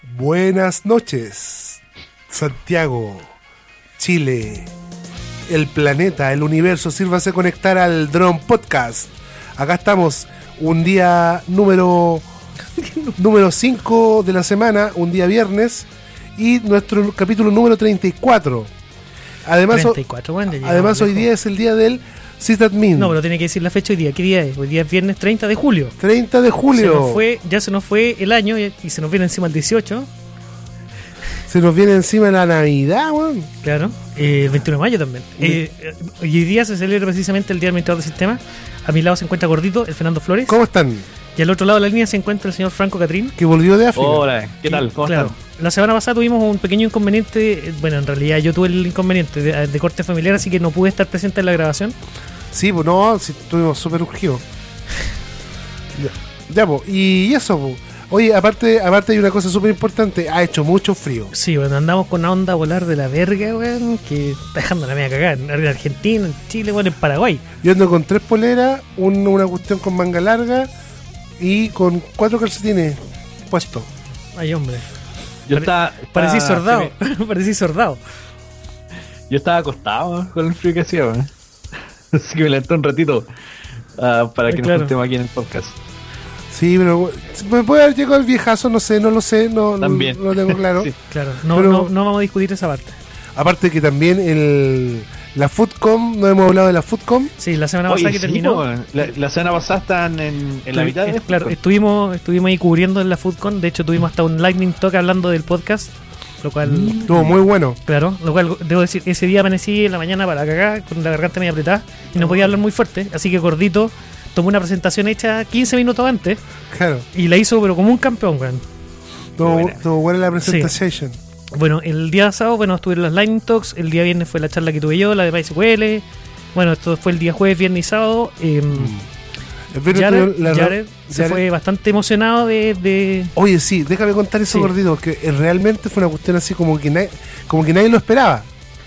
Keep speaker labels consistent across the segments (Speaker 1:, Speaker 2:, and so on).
Speaker 1: Buenas noches, Santiago, Chile, el planeta, el universo. Sírvase conectar al Drone Podcast. Acá estamos, un día número 5 de la semana, un día viernes, y nuestro capítulo número 34. Además,
Speaker 2: 34, bueno,
Speaker 1: además hoy día es el día del sysadmin.
Speaker 2: No, pero tiene que decir la fecha hoy día. ¿Qué día es? Hoy día es viernes 30 de julio.
Speaker 1: 30 de julio.
Speaker 2: Ya se nos fue el año y se nos viene encima el 18.
Speaker 1: Se nos viene encima la Navidad, weón.
Speaker 2: Claro, el 21 de mayo también. Hoy día se celebra precisamente el Día del Administrador de Sistemas. A mi lado se encuentra Gordito, el Fernando Flores.
Speaker 1: ¿Cómo están?
Speaker 2: Y al otro lado de la línea se encuentra el señor Franco Catrín,
Speaker 1: que volvió de África.
Speaker 3: Hola, ¿qué tal? ¿Cómo están?
Speaker 2: La semana pasada tuvimos un pequeño inconveniente. Bueno, en realidad yo tuve el inconveniente de corte familiar, así que no pude estar presente en la grabación.
Speaker 1: Sí, pues no, sí, estuvimos súper urgidos. Ya, pues, y eso, pues. Oye, aparte hay una cosa súper importante. Ha hecho mucho frío.
Speaker 2: Sí, bueno, andamos con una onda a volar de la verga, weón, que está dejando la media cagada en Argentina, en Chile, bueno, en Paraguay.
Speaker 1: Yo ando con 3 poleras, una cuestión con manga larga y con 4 calcetines puestos.
Speaker 2: Ay, hombre.
Speaker 3: Parecí
Speaker 2: sordado. Parecí sordado.
Speaker 3: Yo estaba acostado con el frío que hacía, weón. Así que me levanté un ratito para que nos juntemos aquí en el podcast.
Speaker 1: Sí, pero me puede haber llegado el viejazo, no lo sé, no lo tengo claro.
Speaker 2: Sí. Claro, no vamos a discutir esa parte.
Speaker 1: Aparte que también la Foodcom, no hemos hablado de la Foodcom.
Speaker 2: Sí, la semana pasada que terminó.
Speaker 3: La semana pasada estaban en la mitad de
Speaker 2: claro, estuvimos ahí cubriendo en la Foodcom. De hecho, tuvimos hasta un lightning talk hablando del podcast, lo cual
Speaker 1: estuvo muy bueno.
Speaker 2: Claro, lo cual debo decir, ese día amanecí en la mañana para cagar con la garganta medio apretada y no podía hablar muy fuerte, así que Gordito tomó una presentación hecha 15 minutos antes.
Speaker 1: Claro.
Speaker 2: Y la hizo pero como un campeón, weón.
Speaker 1: Estuvo buena la presentación. Sí.
Speaker 2: Bueno, el día sábado, estuvieron las Lightning Talks. El día viernes fue la charla que tuve yo, la de MySQL. Bueno, esto fue el día jueves, viernes y sábado. Jared se fue bastante emocionado de...
Speaker 1: Oye, sí, déjame contar eso, Gordito, que realmente fue una cuestión así como que nadie lo esperaba.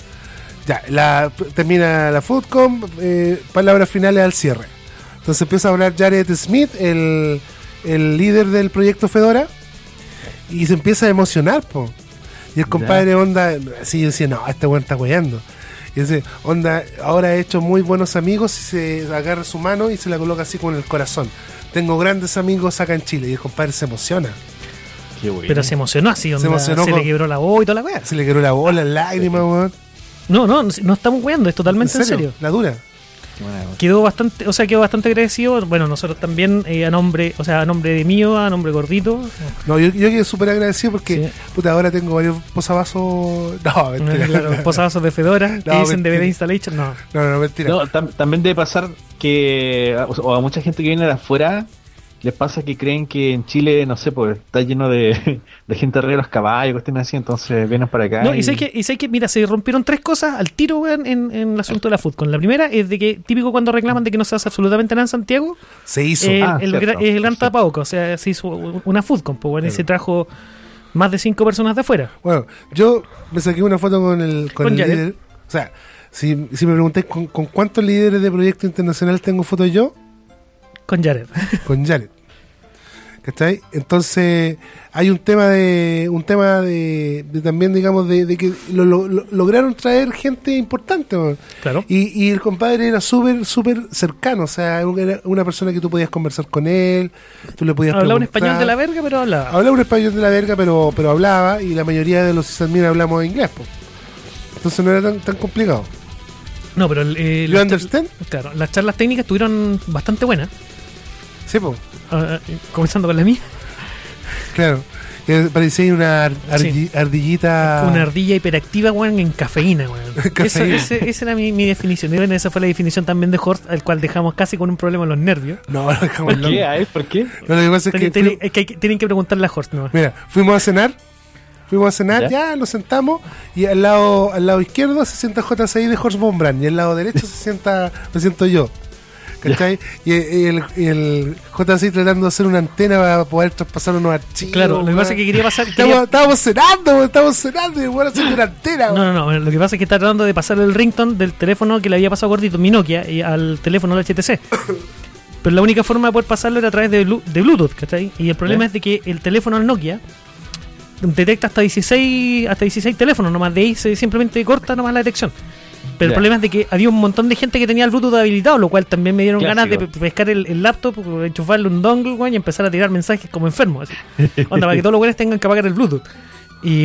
Speaker 1: Ya, termina la Foodcom, palabras finales al cierre. Entonces empieza a hablar Jared Smith, el líder del proyecto Fedora, y se empieza a emocionar, po. Y el compadre onda, así decía, no, este weón está weyando. Y dice, onda, ahora he hecho muy buenos amigos, y se agarra su mano y se la coloca así con el corazón. Tengo grandes amigos acá en Chile, y el compadre se emociona.
Speaker 2: Qué bueno. Pero se emocionó así, onda, se le quebró la voz y toda la weá.
Speaker 1: Se le quebró la voz, las lágrimas, weón.
Speaker 2: No estamos weyando, es totalmente en serio.
Speaker 1: La dura.
Speaker 2: Quedó bastante agradecido. Bueno, nosotros también, a nombre de mío, a nombre de Gordito.
Speaker 1: No, yo quedé súper agradecido porque ahora tengo varios posavasos. No, mentira.
Speaker 2: Claro, posavasos de Fedora que dicen DVD Installation.
Speaker 1: No, mentira.
Speaker 3: No, también debe pasar que a mucha gente que viene de afuera les pasa que creen que en Chile, no sé, pues está lleno de gente arriba de los caballos, cuestiones así, entonces vienen para acá.
Speaker 2: No, y sé que, mira, se rompieron 3 cosas al tiro, weón, en el asunto de la Foodcon. La primera es de que, típico cuando reclaman de que no se hace absolutamente nada en Santiago,
Speaker 1: se hizo.
Speaker 2: El gran tapabocas, o sea, se hizo una Foodcon, pues bueno, se trajo más de 5 personas de afuera.
Speaker 1: Bueno, yo me saqué una foto con el líder. O sea, si me preguntáis con cuántos líderes de proyecto internacional tengo fotos yo,
Speaker 2: con Jared.
Speaker 1: ¿Cachai? Entonces hay un tema de también, digamos, de que lograron traer gente importante, ¿no?
Speaker 2: Claro.
Speaker 1: Y el compadre era súper cercano, o sea, era una persona que tú podías conversar con él, tú le podías
Speaker 2: hablaba un español de la verga, pero hablaba.
Speaker 1: Hablaba un español de la verga, pero hablaba, y la mayoría de los sysadmin hablamos inglés, pues. Entonces no era tan complicado.
Speaker 2: No, pero
Speaker 1: ¿You understand?
Speaker 2: Claro, las charlas técnicas estuvieron bastante buenas.
Speaker 1: Sí, pues.
Speaker 2: Comenzando con la mía.
Speaker 1: Claro. Parecía una ardillita.
Speaker 2: Una ardilla hiperactiva, weón, en cafeína, weón. Esa era mi definición. Y bueno, esa fue la definición también de Horst, al cual dejamos casi con un problema en los nervios.
Speaker 1: No, lo dejamos.
Speaker 3: ¿Por qué?
Speaker 1: No, lo que pasa es que
Speaker 2: tienen que preguntarle a Horst, ¿no?
Speaker 1: Mira, fuimos a cenar, ya nos sentamos, y al lado izquierdo se sienta JCI de Horst von Brand, y al lado derecho me siento yo. ¿Cachai? Y el JC tratando de hacer una antena para poder traspasar unos archivos.
Speaker 2: Claro, lo que pasa es que quería pasar.
Speaker 1: Estábamos cenando y bueno, haciendo una antena.
Speaker 2: No, lo que pasa es que está tratando de pasar el ringtone del teléfono que le había pasado Gordito, mi Nokia, al teléfono del HTC. Pero la única forma de poder pasarlo era a través de Bluetooth, ¿cachai? Y el problema es de que el teléfono al Nokia detecta hasta 16 teléfonos, nomás de ahí se simplemente corta nomás la detección. Pero el problema es de que había un montón de gente que tenía el Bluetooth habilitado, lo cual también me dieron ganas de pescar el laptop, enchufarle un dongle, güey, y empezar a tirar mensajes como enfermo. Así. Onda, para que todos los güeyes tengan que apagar el Bluetooth. Y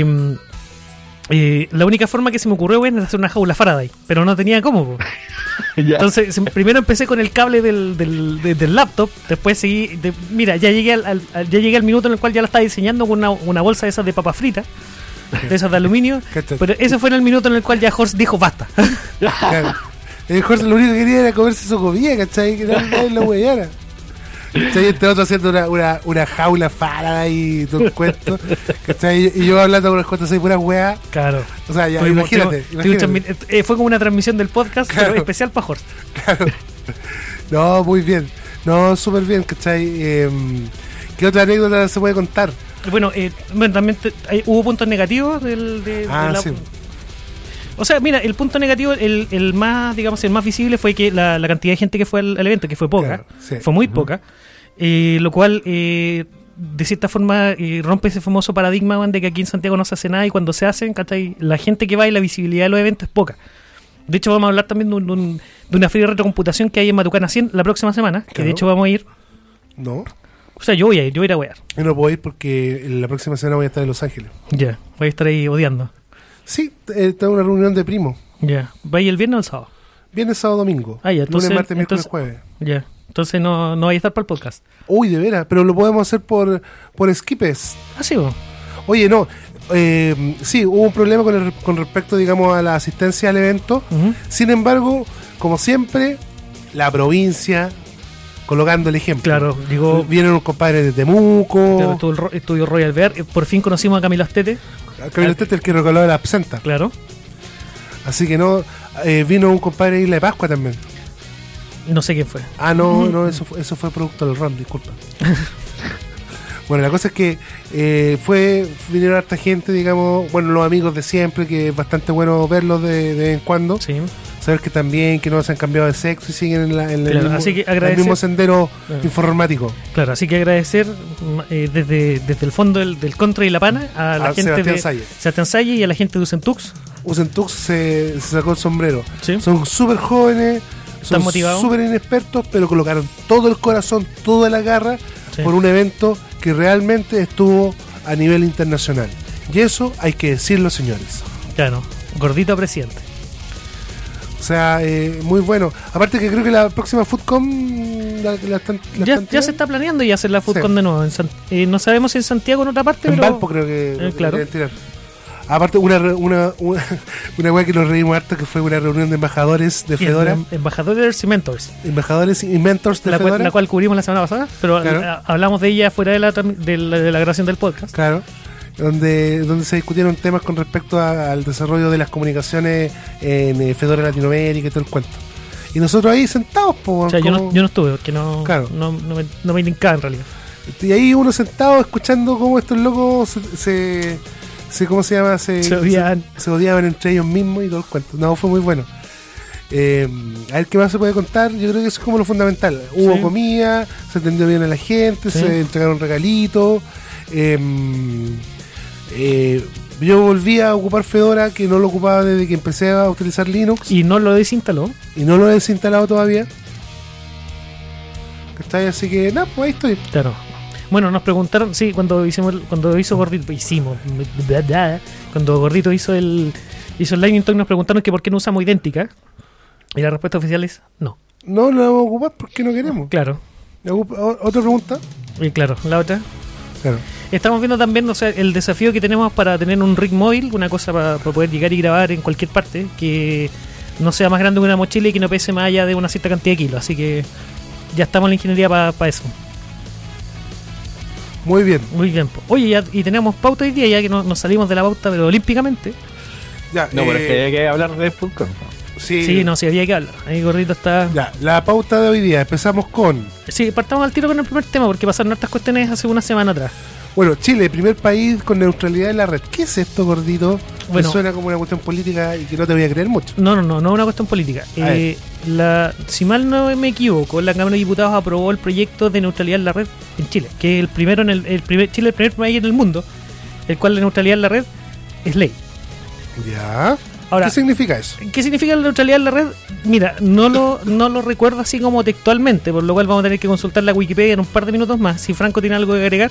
Speaker 2: la única forma que se me ocurrió, güey, era hacer una jaula Faraday, pero no tenía cómo. Entonces, primero empecé con el cable del laptop, después seguí. Mira, ya llegué al minuto en el cual ya la estaba diseñando con una bolsa de esas de papas fritas. De esas de aluminio. Pero ese fue en el minuto en el cual ya Horst dijo basta.
Speaker 1: Claro. El Horst lo único que quería era comerse su comida, ¿cachai? Que no la huellara. ¿Cachai? Este otro haciendo una jaula Faraday y todo el cuento. ¿Cachai? Y yo hablando con los cuentos de pura hueá.
Speaker 2: Claro.
Speaker 1: O sea, ya, imagínate.
Speaker 2: Fue como una transmisión del podcast, claro, pero especial para Horst.
Speaker 1: Claro. No, muy bien. No, súper bien, ¿cachai? ¿Qué otra anécdota se puede contar?
Speaker 2: Bueno, también hubo puntos negativos
Speaker 1: sí.
Speaker 2: O sea, mira, el punto negativo, el más, digamos, el más visible fue que la cantidad de gente que fue al evento, que fue poca,
Speaker 1: claro, sí.
Speaker 2: Fue muy poca, lo cual de cierta forma rompe ese famoso paradigma, de que aquí en Santiago no se hace nada y cuando se hacen, ¿cachai? La gente que va y la visibilidad de los eventos es poca. De hecho, vamos a hablar también de una feria de retrocomputación que hay en Matucana 100 la próxima semana, que
Speaker 1: claro.
Speaker 2: de hecho vamos a ir.
Speaker 1: No.
Speaker 2: O sea, yo voy a ir a wear.
Speaker 1: Yo no puedo ir porque la próxima semana voy a estar en Los Ángeles.
Speaker 2: Ya, voy a estar ahí odiando.
Speaker 1: Sí, tengo una reunión de primo.
Speaker 2: Ya, ¿va ahí el viernes o el sábado?
Speaker 1: Viernes, sábado, domingo.
Speaker 2: Ah, ya, entonces,
Speaker 1: lunes, martes, miércoles, jueves.
Speaker 2: Ya, entonces no vaya a estar para el podcast.
Speaker 1: Uy, de veras, pero lo podemos hacer por Skipes.
Speaker 2: Ah, sí, vos.
Speaker 1: Oye, no, sí, hubo un problema con respecto, digamos, a la asistencia al evento. Sin embargo, como siempre, la provincia colocando el ejemplo.
Speaker 2: Claro, digo,
Speaker 1: vienen unos compadres de Temuco.
Speaker 2: Claro, estuvo el estudio Royal Bear. Por fin conocimos a Camilo Astete.
Speaker 1: Camilo Astete, el que regaló la absenta.
Speaker 2: Claro.
Speaker 1: Así que no, vino un compadre de Isla de Pascua también.
Speaker 2: No sé quién fue.
Speaker 1: Ah, no, eso fue producto del ron, disculpa. Bueno, la cosa es que vinieron harta gente, digamos, bueno, los amigos de siempre, que es bastante bueno verlos de vez en cuando.
Speaker 2: Sí.
Speaker 1: Saber que también, que no se han cambiado de sexo y siguen en el mismo sendero informático.
Speaker 2: Claro, así que agradecer desde el fondo del Contra y la Pana a la gente de Sebastián Salle y a la gente de Ucentux.
Speaker 1: Ucentux se sacó el sombrero.
Speaker 2: ¿Sí?
Speaker 1: Son súper jóvenes, son súper inexpertos, pero colocaron todo el corazón, toda la garra por un evento que realmente estuvo a nivel internacional. Y eso hay que decirlo, señores.
Speaker 2: Claro, gordito presidente.
Speaker 1: O sea, muy bueno. Aparte que creo que la próxima FoodCom
Speaker 2: ya se está planeando y hacer la FoodCom de nuevo. No sabemos si en Santiago o en otra parte,
Speaker 1: en
Speaker 2: pero
Speaker 1: Valpo creo que
Speaker 2: claro.
Speaker 1: Tirar. Aparte, una weá que nos reímos harto, que fue una reunión de embajadores de Fedora.
Speaker 2: Embajadores y mentors.
Speaker 1: Embajadores y mentors de Fedora.
Speaker 2: La cual cubrimos la semana pasada, pero claro. Hablamos de ella fuera de la grabación del podcast.
Speaker 1: Claro. Donde se discutieron temas con respecto al desarrollo de las comunicaciones en Fedora Latinoamérica y todo el cuento. Y nosotros ahí sentados,
Speaker 2: o sea, yo no estuve, porque no me indicaba en realidad.
Speaker 1: Y ahí uno sentado escuchando cómo estos locos se ¿cómo se llama? Se odiaban entre ellos mismos y todo el cuento. No, fue muy bueno. A ver qué más se puede contar. Yo creo que eso es como lo fundamental. Hubo comida, se atendió bien a la gente, se entregaron regalitos. Yo volví a ocupar Fedora, que no lo ocupaba desde que empecé a utilizar Linux.
Speaker 2: ¿Y no lo desinstaló?
Speaker 1: Y no lo he desinstalado todavía. ¿Cachai? Así que, nada, pues ahí estoy.
Speaker 2: Claro. Bueno, nos preguntaron, cuando hizo Gordito, cuando Gordito hizo el Lightning Talk, nos preguntaron que por qué no usamos idéntica. Y la respuesta oficial es no.
Speaker 1: No lo vamos a ocupar porque no queremos.
Speaker 2: Claro.
Speaker 1: ¿Otra pregunta?
Speaker 2: Y claro, la otra.
Speaker 1: Claro.
Speaker 2: Estamos viendo también, o sea, el desafío que tenemos para tener un rig móvil, una cosa para poder llegar y grabar en cualquier parte, que no sea más grande que una mochila y que no pese más allá de una cierta cantidad de kilos. Así que ya estamos en la ingeniería para eso.
Speaker 1: Muy bien.
Speaker 2: Muy bien. Oye, y tenemos pauta hoy día, ya que nos salimos de la pauta, pero olímpicamente.
Speaker 3: Ya, no, pero es que hay que hablar de fútbol.
Speaker 2: Sí, había que hablar. Ahí Gordito está.
Speaker 1: Ya, la pauta de hoy día. Empezamos con.
Speaker 2: Sí, partamos al tiro con el primer tema, porque pasaron hartas cuestiones hace una semana atrás.
Speaker 1: Bueno, Chile, primer país con neutralidad en la red. ¿Qué es esto, Gordito?
Speaker 2: Bueno,
Speaker 1: me suena como una cuestión política y que no te voy a creer mucho.
Speaker 2: No es una cuestión política. Si mal no me equivoco, la Cámara de Diputados aprobó el proyecto de neutralidad en la red en Chile, que es el primero Chile es el primer país en el mundo el cual la neutralidad en la red es ley.
Speaker 1: Ya.
Speaker 2: Ahora,
Speaker 1: ¿qué significa eso?
Speaker 2: ¿Qué significa la neutralidad en la red? Mira, no lo recuerdo así como textualmente, por lo cual vamos a tener que consultar la Wikipedia en un par de minutos más. Si Franco tiene algo que agregar.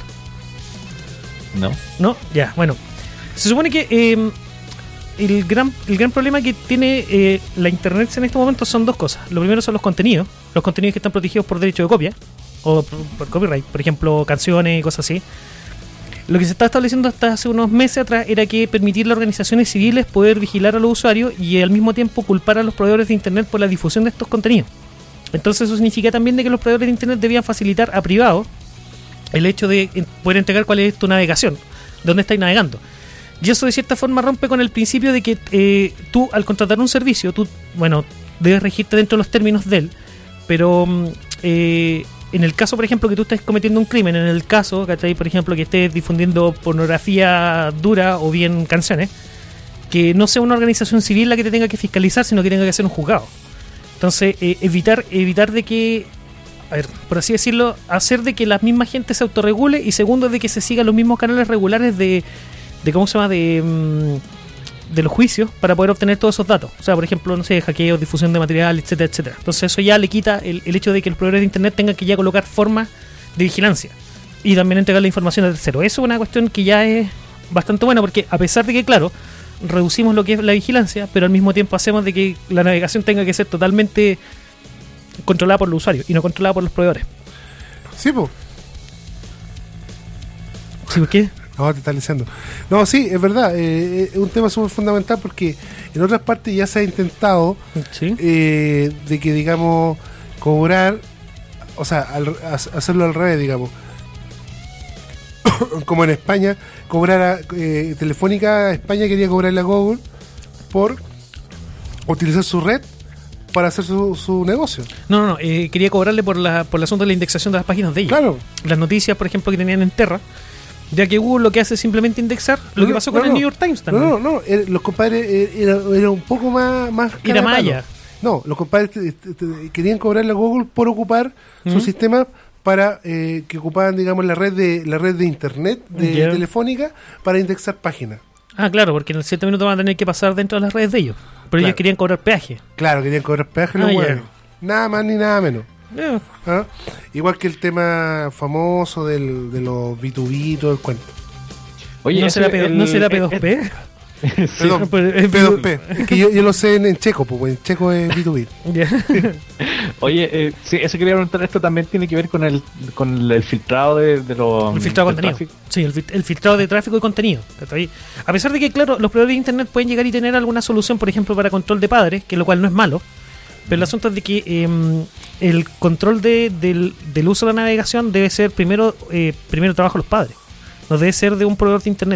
Speaker 2: ¿No? Ya, bueno. Se supone que el gran problema que tiene la internet en este momento son dos cosas. Lo primero son los contenidos que están protegidos por derecho de copia o por copyright, por ejemplo, canciones y cosas así. Lo que se está estableciendo hasta hace unos meses atrás era que permitir a las organizaciones civiles poder vigilar a los usuarios y al mismo tiempo culpar a los proveedores de internet por la difusión de estos contenidos. Entonces eso significa también de que los proveedores de internet debían facilitar a privados el hecho de poder entregar cuál es tu navegación, dónde estáis navegando. Y eso de cierta forma rompe con el principio de que tú al contratar un servicio, tú, bueno, debes regirte dentro de los términos de él, pero en el caso, por ejemplo, que tú estés cometiendo un crimen, en el caso, ¿cachai? Por ejemplo, que estés difundiendo pornografía dura o bien canciones, que no sea una organización civil la que te tenga que fiscalizar, sino que tenga que ser un juzgado. Entonces, evitar de que, a ver, por así decirlo, hacer de que la misma gente se autorregule, y segundo, de que se sigan los mismos canales regulares de ¿cómo se llama? De los juicios para poder obtener todos esos datos. O sea, por ejemplo, no sé, hackeo, difusión de material, etcétera, etcétera. Entonces eso ya le quita el hecho de que los proveedores de internet tengan que ya colocar formas de vigilancia y también entregar la información a tercero. Eso es una cuestión que ya es bastante buena, porque a pesar de que, claro, reducimos lo que es la vigilancia, pero al mismo tiempo hacemos de que la navegación tenga que ser totalmente controlada por los usuarios y no controlada por los proveedores.
Speaker 1: Sí, pues.
Speaker 2: ¿Sí, por qué?
Speaker 1: No, te están diciendo. No, sí, es verdad. Es un tema súper fundamental porque en otras partes ya se ha intentado
Speaker 2: ¿sí?
Speaker 1: De que, digamos, cobrar, o sea, hacerlo al revés, digamos. Como en España, cobrar a Telefónica España quería cobrarle a Google por utilizar su red para hacer su negocio.
Speaker 2: No, quería cobrarle por el asunto de la indexación de las páginas de ellos.
Speaker 1: Claro.
Speaker 2: Las noticias, por ejemplo, que tenían en Terra, ya que Google lo que hace es simplemente indexar lo que pasó con el New York Times también.
Speaker 1: No, los compadres era un poco más
Speaker 2: era malla.
Speaker 1: No, los compadres querían cobrarle a Google por ocupar su sistema para que ocupaban, digamos, la red de internet de Telefónica para indexar páginas.
Speaker 2: Ah, claro, porque en 7 minutos van a tener que pasar dentro de las redes de ellos. Pero claro, ellos querían cobrar peaje.
Speaker 1: Claro, querían cobrar peaje los huevos. Nada más ni nada menos. ¿Ah? Igual que el tema famoso de los B2B, todo el cuento.
Speaker 2: Oye, ¿no será P2P?
Speaker 1: Perdón, P2P. Es que yo lo sé en checo, pues en checo es B2B.
Speaker 3: Oye, sí, eso quería preguntar. Esto también tiene que ver con el filtrado de los...
Speaker 2: El filtrado de contenido. Tráfico. Sí, el filtrado de tráfico y contenido. A pesar de que, claro, los proveedores de internet pueden llegar y tener alguna solución, por ejemplo, para control de padres, que lo cual no es malo. Pero el asunto es de que el control del uso de la navegación debe ser primero trabajo de los padres. No debe ser de un proveedor de internet.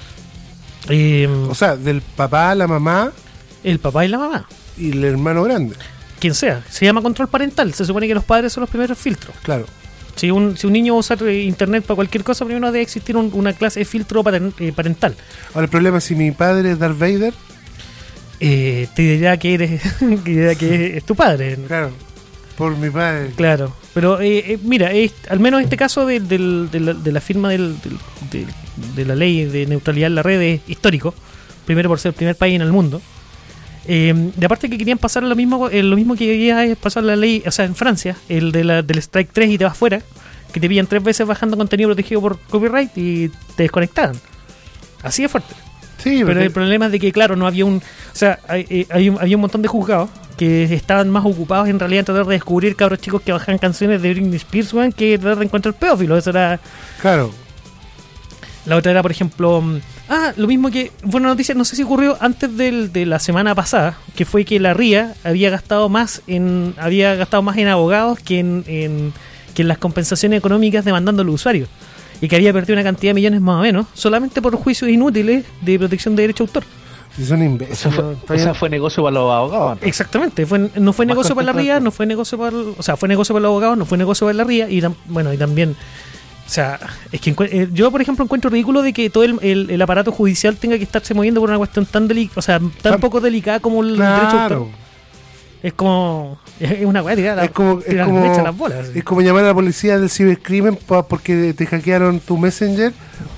Speaker 1: O sea, del papá, la mamá.
Speaker 2: El papá y la mamá.
Speaker 1: Y el hermano grande.
Speaker 2: Quien sea. Se llama control parental. Se supone que los padres son los primeros filtros.
Speaker 1: Claro.
Speaker 2: Si un niño va a usar internet para cualquier cosa, primero debe existir una clase de filtro parental.
Speaker 1: Ahora, el problema es si mi padre es Darth Vader.
Speaker 2: Te dirá que es tu padre.
Speaker 1: Claro, por mi padre.
Speaker 2: Claro, pero mira, al menos este caso de la firma de la ley de neutralidad en la red es histórico. Primero por ser el primer país en el mundo. De aparte que querían pasar lo mismo que quería pasar la ley, o sea, en Francia, del strike 3 y te vas fuera, que te pillan 3 veces bajando contenido protegido por copyright y te desconectaban. Así de fuerte.
Speaker 1: Sí,
Speaker 2: pero el problema es de que, claro, no había había un montón de juzgados que estaban más ocupados en realidad en tratar de descubrir cabros chicos que bajan canciones de Britney Spears, que tratar de encontrar pedófilos. Eso era...
Speaker 1: Claro.
Speaker 2: La otra era, por ejemplo... lo mismo que... Buena noticia, no sé si ocurrió antes de la semana pasada, que fue que la RIA había gastado más en abogados que en las compensaciones económicas demandando a los usuarios. Y que había perdido una cantidad de millones más o menos, solamente por juicios inútiles de protección de derecho de autor.
Speaker 1: Si son imbéciles.
Speaker 3: Eso fue negocio para los abogados, ¿no?
Speaker 2: Exactamente, no fue negocio para la RIA, no fue negocio para... O sea, fue negocio para los abogados, no fue negocio para la RIA, y también... O sea, es que yo, por ejemplo, encuentro ridículo de que todo el aparato judicial tenga que estarse moviendo por una cuestión tan poco delicada como el derecho de autor. Es como... Es una weá tirada.
Speaker 1: Es como
Speaker 2: las bolas.
Speaker 1: Es como llamar a la policía del cibercrimen porque te hackearon tu Messenger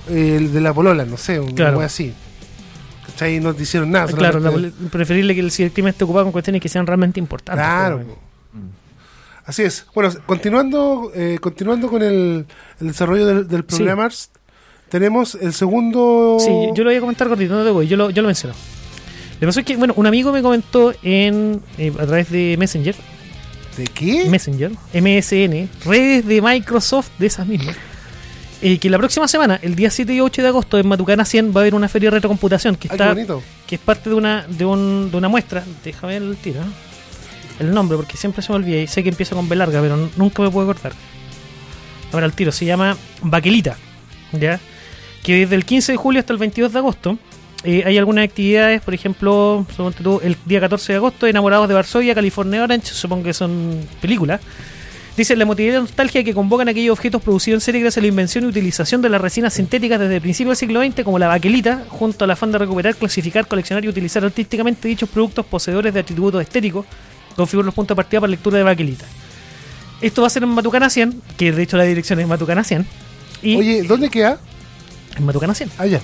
Speaker 1: el de la polola, no sé,
Speaker 2: Claro.
Speaker 1: algo así. ¿Cachai? No te hicieron nada.
Speaker 2: Claro,
Speaker 1: solamente-
Speaker 2: preferible que si el crimen esté ocupado con cuestiones que sean realmente importantes.
Speaker 1: Claro.
Speaker 2: pues,
Speaker 1: Así es. Bueno, continuando con el desarrollo del
Speaker 2: Sí.
Speaker 1: programa, tenemos el segundo...
Speaker 2: Sí, yo lo voy a comentar cortito, no te voy, yo lo menciono. Lo que pasó es que, bueno, un amigo me comentó a través de Messenger,
Speaker 1: ¿De qué?
Speaker 2: MSN, redes de Microsoft, de esas mismas, que la próxima semana, el día 7 y 8 de agosto, en Matucana 100, va a haber una feria de retrocomputación que
Speaker 1: Ay, qué
Speaker 2: está
Speaker 1: bonito.
Speaker 2: que es parte de una muestra. Déjame ver el tiro, el nombre, porque siempre se me olvida y sé que empieza con B larga, pero nunca me puedo acordar. Ahora el tiro se llama Baquelita, ¿ya? Que desde el 15 de julio hasta el 22 de agosto hay algunas actividades, por ejemplo, suponte tú, el día 14 de agosto, Enamorados de Varsovia, California Orange, supongo que son películas. Dice la emotividad de nostalgia que convocan aquellos objetos producidos en serie gracias a la invención y utilización de las resinas sintéticas desde el principio del siglo XX, como la baquelita, junto al afán de recuperar, clasificar, coleccionar y utilizar artísticamente dichos productos poseedores de atributos estéticos. Configura los puntos de partida para lectura de baquelita. Esto va a ser en Matucana 100, que de hecho la dirección es Matucana 100. Y
Speaker 1: Oye, ¿dónde queda?
Speaker 2: en Matucana 100.
Speaker 1: Allá.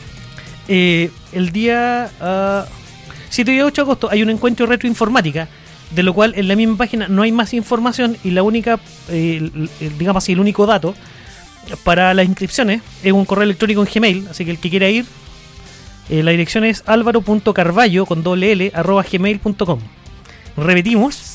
Speaker 2: El día 7 y 8 de agosto hay un encuentro retroinformática, de lo cual en la misma página no hay más información y la única, digamos así, el único dato para las inscripciones es un correo electrónico en Gmail, así que el que quiera ir, la dirección es alvaro.carvallo con doble l @gmail.com. Repetimos,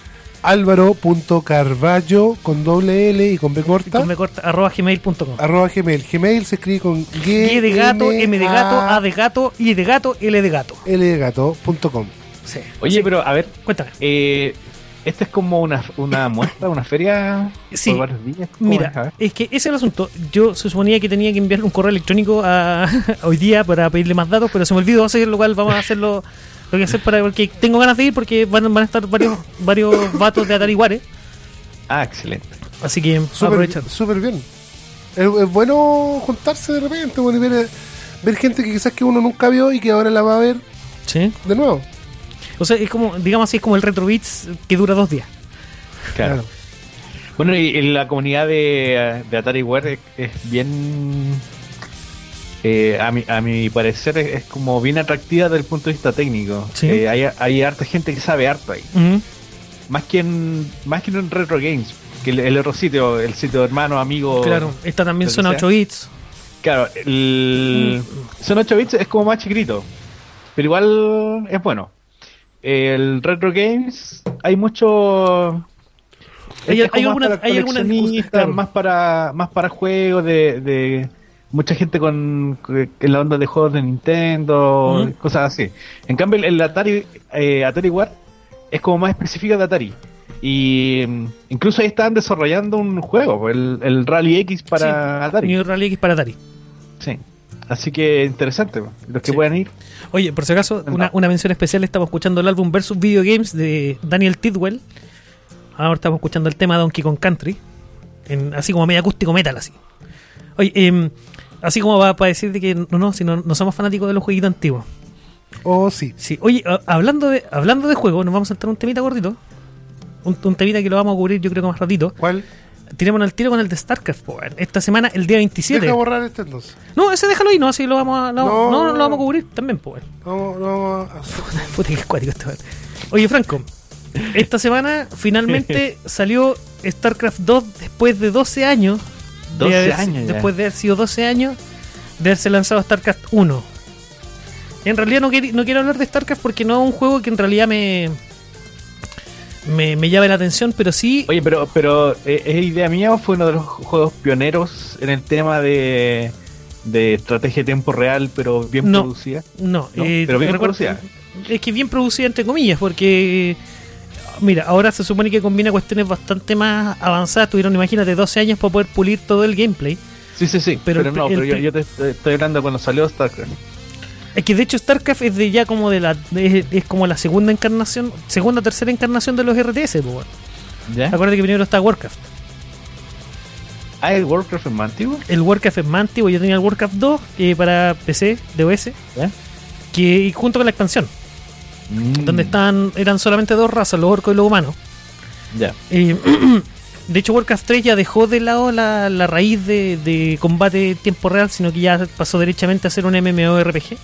Speaker 1: Álvaro.carvallo con doble L y con B corta.
Speaker 2: con me corta, @gmail.com.
Speaker 1: @gmail. Gmail se escribe con
Speaker 2: G de gato, M de gato, A de gato, I de gato, L de gato.
Speaker 1: L de gato.com.
Speaker 2: Sí.
Speaker 3: Oye,
Speaker 2: Sí,
Speaker 3: pero a ver,
Speaker 2: cuéntame.
Speaker 3: esta es como una muestra, una feria
Speaker 2: Sí.
Speaker 3: por varios días. ¿Cómo
Speaker 2: Mira,
Speaker 3: es? A ver.
Speaker 2: es que ese es el asunto. Yo se suponía que tenía que enviarle un correo electrónico a hoy día para pedirle más datos, pero se me olvidó hacer, lo cual vamos a hacerlo. Lo que voy a hacer porque tengo ganas de ir porque van a estar varios vatos de Atari Ware,
Speaker 3: Ah, excelente.
Speaker 2: así que aprovechar.
Speaker 1: Súper bien. Es bueno juntarse de repente, bueno, y ver gente que quizás que uno nunca vio y que ahora la va a ver
Speaker 2: Sí.
Speaker 1: de nuevo.
Speaker 2: O sea, es como, digamos así, es como el Retro Beats que dura 2 días.
Speaker 3: Claro. Bueno, y la comunidad de Atari Ware es bien, a mi parecer, es como bien atractiva desde el punto de vista técnico.
Speaker 2: Sí.
Speaker 3: Hay harta gente que sabe harto ahí.
Speaker 2: Ujú.
Speaker 3: Más que en Retro Games, que el otro sitio, el sitio de hermano, amigo.
Speaker 2: Claro, esta también
Speaker 3: lo que
Speaker 2: suena
Speaker 3: sea.
Speaker 2: 8 bits.
Speaker 3: Claro, son 8 bits, es como más chiquitito, pero igual es bueno. El Retro Games, hay mucho.
Speaker 2: Hay
Speaker 3: es como
Speaker 2: alguna-
Speaker 3: más para
Speaker 2: hay alguna
Speaker 3: coleccionistas,
Speaker 2: claro.
Speaker 3: más para juegos de mucha gente en la onda de juegos de Nintendo,
Speaker 2: Ujú.
Speaker 3: cosas así. En cambio, el Atari War es como más específica de Atari. Y incluso ahí estaban desarrollando un juego, el Rally X para Atari.
Speaker 2: New Rally X para Atari.
Speaker 3: Sí. Así que interesante, los que
Speaker 2: Sí.
Speaker 3: puedan ir.
Speaker 2: Oye, por si acaso,
Speaker 3: No.
Speaker 2: una mención especial, estamos escuchando el álbum Versus Video Games de Daniel Tidwell. Ahora estamos escuchando el tema Donkey Kong Country, así como medio acústico metal, así. Oye, así como va para decir de que no somos fanáticos de los jueguitos antiguos.
Speaker 1: Oh, sí.
Speaker 2: Sí, oye, hablando de juegos, nos vamos a saltar un temita gordito. Un temita que lo vamos a cubrir yo creo que más ratito.
Speaker 1: ¿Cuál?
Speaker 2: Tirémonos al tiro con el de StarCraft, po, weón. Esta semana, el día 27.
Speaker 1: Deja borrar este entonces.
Speaker 2: No, ese déjalo ahí, no, así lo vamos a...
Speaker 1: No.
Speaker 2: lo vamos a cubrir también, po, weón.
Speaker 1: Vamos a...
Speaker 2: Puta que es cuático este weón. Oye, Franco, esta semana finalmente salió StarCraft 2 después de 12 años.
Speaker 3: 12 años ya.
Speaker 2: Después de haber sido 12 años de haberse lanzado StarCraft 1. En realidad no quiero hablar de StarCraft porque no es un juego que en realidad me llame la atención, pero sí...
Speaker 3: Oye, pero ¿es idea mía o fue uno de los juegos pioneros en el tema de estrategia de tiempo real, pero bien
Speaker 2: No.
Speaker 3: producida?
Speaker 2: No,
Speaker 3: pero bien
Speaker 2: recuerdo-
Speaker 3: producida.
Speaker 2: Es que bien producida entre comillas, porque mira, ahora se supone que combina cuestiones bastante más avanzadas. Tuvieron, imagínate, 12 años para poder pulir todo el gameplay.
Speaker 3: Sí,
Speaker 2: Pero
Speaker 3: pero yo te estoy hablando cuando salió StarCraft.
Speaker 2: Es que de hecho StarCraft es de ya como es como la segunda tercera encarnación de los RTS, po, weón.
Speaker 3: ¿Ya?
Speaker 2: Acuérdate que primero está Warcraft.
Speaker 3: Ah, el Warcraft es más antiguo.
Speaker 2: El Warcraft es más antiguo, yo tenía el Warcraft 2 para PC, DOS,
Speaker 3: ¿Ya?
Speaker 2: y junto con la expansión, donde eran solamente dos razas, los orcos y los humanos.
Speaker 3: Ya.
Speaker 2: De hecho, Warcraft 3 ya dejó de lado la raíz de combate en tiempo real, sino que ya pasó derechamente a ser un MMORPG.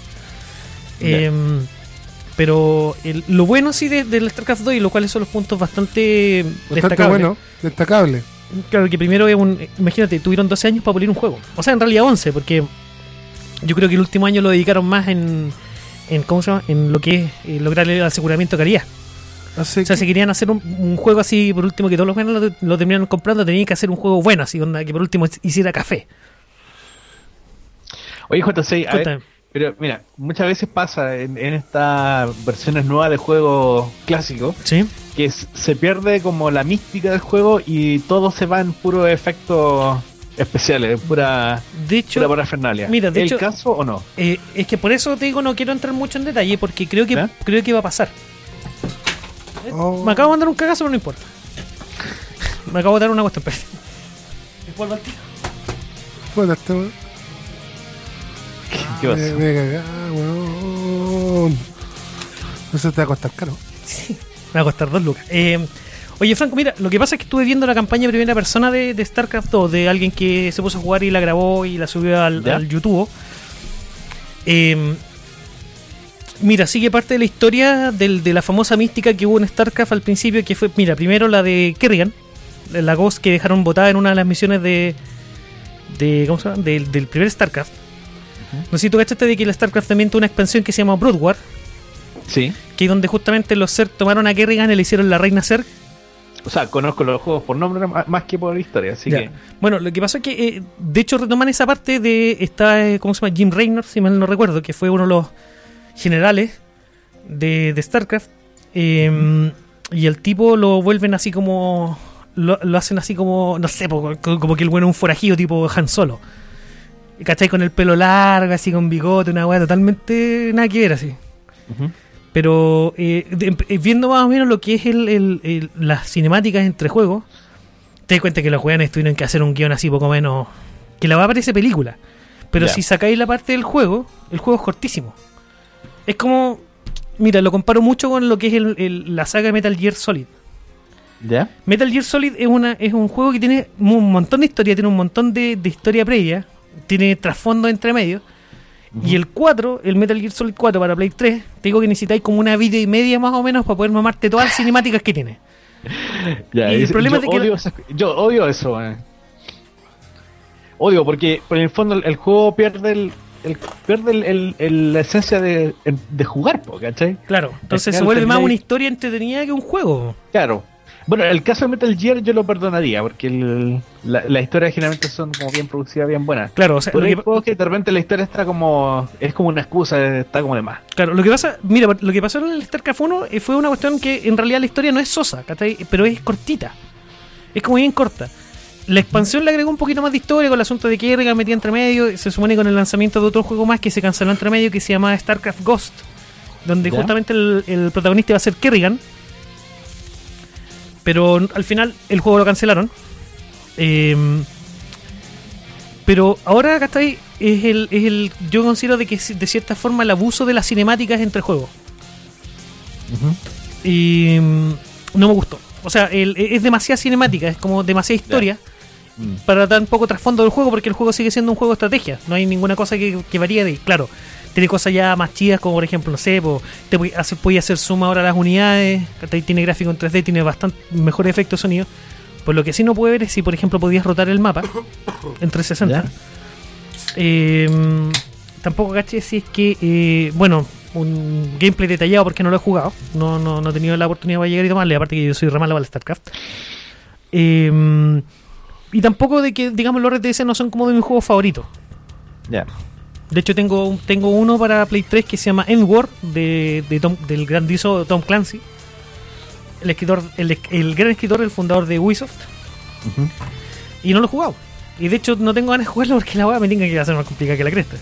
Speaker 2: Pero lo bueno sí del StarCraft 2, y lo cual son los puntos bastante destacables.
Speaker 1: Bueno, destacable.
Speaker 2: Claro, que primero imagínate, tuvieron 12 años para pulir un juego. O sea, en realidad 11, porque yo creo que el último año lo dedicaron más en ¿cómo se llama? En lo que es lograr el aseguramiento de calidad. O sea, si querían hacer un juego así, por último, que todos los buenos lo terminaron comprando, tenían que hacer un juego bueno, así, onda, que por último hiciera café.
Speaker 3: Oye, J6, a ver, pero mira, muchas veces pasa en estas versiones nuevas de juegos clásicos,
Speaker 2: ¿sí?,
Speaker 3: que se pierde como la mística del juego y todo se va en puros efectos especiales, pura parafernalia.
Speaker 2: Mira, de
Speaker 3: ¿El
Speaker 2: hecho,
Speaker 3: caso o no?
Speaker 2: Es que por eso te digo, no quiero entrar mucho en detalle, porque creo que va a pasar. Me acabo de mandar un cagazo, pero no importa. Me acabo de dar una cuestión. ¿Vuelvo al tiro?
Speaker 3: ¿Qué pasa?
Speaker 1: Me cagá, weón. Eso te va a costar caro.
Speaker 2: Sí, me va a costar 2 lucas. Oye, Franco, mira, lo que pasa es que estuve viendo la campaña de primera persona de StarCraft 2, de alguien que se puso a jugar y la grabó y la subió al YouTube. Mira, sigue parte de la historia de la famosa mística que hubo en StarCraft al principio, que fue, mira, primero la de Kerrigan, la Ghost que dejaron botada en una de las misiones de ¿cómo se llama? Del primer StarCraft. No sé si tú cachaste de que el StarCraft también tuvo una expansión que se llama Brood War.
Speaker 3: Sí.
Speaker 2: Que es donde justamente los Zerg tomaron a Kerrigan y le hicieron la reina Zerg.
Speaker 3: O sea, conozco los juegos por nombre más que por historia, así que...
Speaker 2: Bueno, lo que pasó es que, de hecho, retoman esa parte de ¿cómo se llama? Jim Raynor, si mal no recuerdo, que fue uno de los generales de StarCraft. Y el tipo lo vuelven así como... Lo hacen así como, no sé, como que el bueno es un forajido tipo Han Solo. ¿Cachai? Con el pelo largo, así con bigote, una weá totalmente nada que ver, así.
Speaker 3: Uh-huh.
Speaker 2: Pero viendo más o menos lo que es las cinemáticas entre juegos, te das cuenta que los weones tuvieron que hacer un guión así poco menos... Que la va a parecer película. Pero si sacáis la parte del juego, el juego es cortísimo. Es como... Mira, lo comparo mucho con lo que es la saga de Metal Gear Solid.
Speaker 3: ¿Ya?
Speaker 2: Metal Gear Solid es un juego que tiene un montón de historia, tiene un montón de historia previa, tiene trasfondo entre medio. Uh-huh. Y el 4, el Metal Gear Solid 4 para Play 3, te digo que necesitáis como una vida y media más o menos para poder mamarte todas las cinemáticas que tiene.
Speaker 3: Ya,
Speaker 2: y el problema es de que...
Speaker 3: Yo odio eso, Odio porque por el fondo el juego pierde la esencia de jugar, ¿cachai?
Speaker 2: Claro, entonces se vuelve más una historia entretenida que un juego.
Speaker 3: Claro. Bueno, el caso de Metal Gear yo lo perdonaría, porque las historias generalmente son como bien producidas, bien buenas.
Speaker 2: Claro, o sea,
Speaker 3: pero hay juegos que de repente la historia está como... Es como una excusa, está como de más.
Speaker 2: Claro, lo que pasa... Mira, lo que pasó en el StarCraft 1 fue una cuestión que en realidad la historia no es sosa, ¿cachai? Pero es cortita. Es como bien corta. La expansión le agregó un poquito más de historia con el asunto de que Kerrigan metía entre medio. Se supone con el lanzamiento de otro juego más que se canceló entre medio, que se llama StarCraft Ghost, donde justamente el protagonista iba a ser Kerrigan. Pero al final el juego lo cancelaron. Pero ahora, ¿cachai? Yo considero de que de cierta forma el abuso de las cinemáticas entre juegos.
Speaker 3: Uh-huh.
Speaker 2: Y no me gustó. O sea, es demasiada cinemática, es como demasiada historia para tan poco trasfondo del juego, porque el juego sigue siendo un juego de estrategia. No hay ninguna cosa que varíe de ahí. Claro, tiene cosas ya más chidas, como por ejemplo, no sé, te puede hacer zoom ahora a las unidades, tiene gráfico en 3D, tiene bastante mejor efecto de sonido. Pues lo que sí no puede ver es si, por ejemplo, podías rotar el mapa en 360. Tampoco caché si es que, un gameplay detallado, porque no lo he jugado. No he tenido la oportunidad de llegar y tomarle, aparte que yo soy re malo para el StarCraft. Y tampoco de que, digamos, los RTS no son como de mis juegos favoritos.
Speaker 3: Ya.
Speaker 2: De hecho, tengo uno para Play 3 que se llama Endwar, del grandioso Tom Clancy. El escritor, el gran escritor, el fundador de Ubisoft.
Speaker 3: Uh-huh.
Speaker 2: Y no lo he jugado. Y de hecho no tengo ganas de jugarlo porque la weá me tenga que hacer más complicada que la cresta.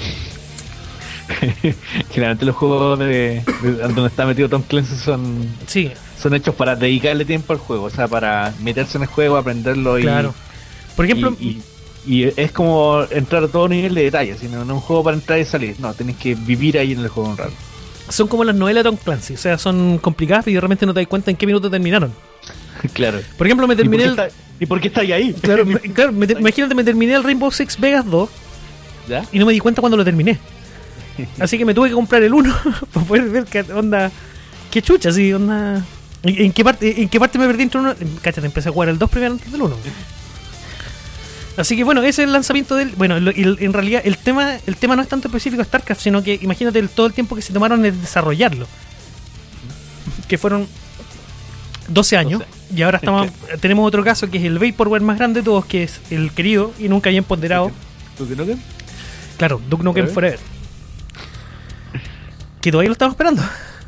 Speaker 3: Generalmente los juegos de donde está metido Tom Clancy son hechos para dedicarle tiempo al juego, o sea, para meterse en el juego, aprenderlo. Claro. Por ejemplo, y es como entrar a todo nivel de detalle, sino no es un juego para entrar y salir, no, tenés que vivir ahí en el juego un rato.
Speaker 2: Son como las novelas de Tom Clancy, o sea, son complicadas y de repente no te das cuenta en qué minuto terminaron.
Speaker 3: Claro.
Speaker 2: Por ejemplo, me terminé
Speaker 3: ¿Y por qué estáis ahí?
Speaker 2: Claro, imagínate, me terminé el Rainbow Six Vegas 2
Speaker 3: ¿Ya?
Speaker 2: y no me di cuenta cuando lo terminé. Así que me tuve que comprar el 1 para poder ver qué onda, qué chucha, sí, onda. ¿En qué parte me perdí entre uno? Cáchate, empecé a jugar el 2 primero antes del 1. Así que bueno, ese es el lanzamiento del... Bueno, en realidad el tema no es tanto específico de StarCraft, sino que imagínate todo el tiempo que se tomaron en desarrollarlo. Que fueron 12 años. Y ahora tenemos otro caso que es el Vaporware más grande de todos, que es el querido y nunca bien ponderado
Speaker 3: ¿Duke Nukem?
Speaker 2: Claro, Duke Nukem Forever. Que todavía lo estamos esperando.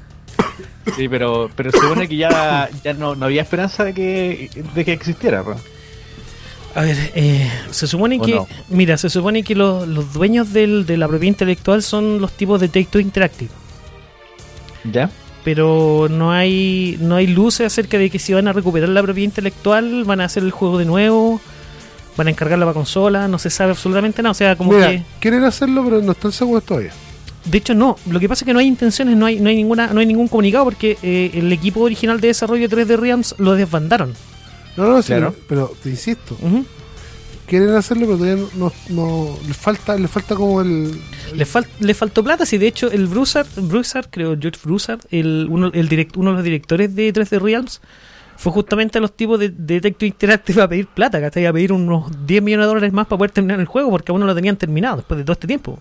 Speaker 3: Sí, pero se supone que ya no había esperanza de que existiera, ¿no?
Speaker 2: A ver, se supone que...
Speaker 3: No.
Speaker 2: Mira, se supone que los dueños de la propiedad intelectual son los tipos de Take-Two Interactive.
Speaker 3: ¿Ya?
Speaker 2: Pero no hay luces acerca de que si van a recuperar la propiedad intelectual, van a hacer el juego de nuevo, van a encargarla para consola, no se sabe absolutamente nada. O sea, como
Speaker 1: Mira,
Speaker 2: que...
Speaker 1: quieren hacerlo, pero no están seguros todavía.
Speaker 2: De hecho, no. Lo que pasa es que no hay intenciones, no hay ningún comunicado porque el equipo original de desarrollo 3D Realms lo desbandaron.
Speaker 1: No, sí,
Speaker 3: claro.
Speaker 1: pero te insisto,
Speaker 2: Uh-huh.
Speaker 1: quieren hacerlo, pero todavía no le falta como el...
Speaker 2: Le faltó plata, sí. De hecho, el Broussard, creo, George Broussard, uno de los directores de 3D Realms, fue justamente a los tipos de Take-Two Interactive a pedir plata, ¿cachai? A pedir unos $10 millones más para poder terminar el juego, porque aún no lo tenían terminado después de todo este tiempo.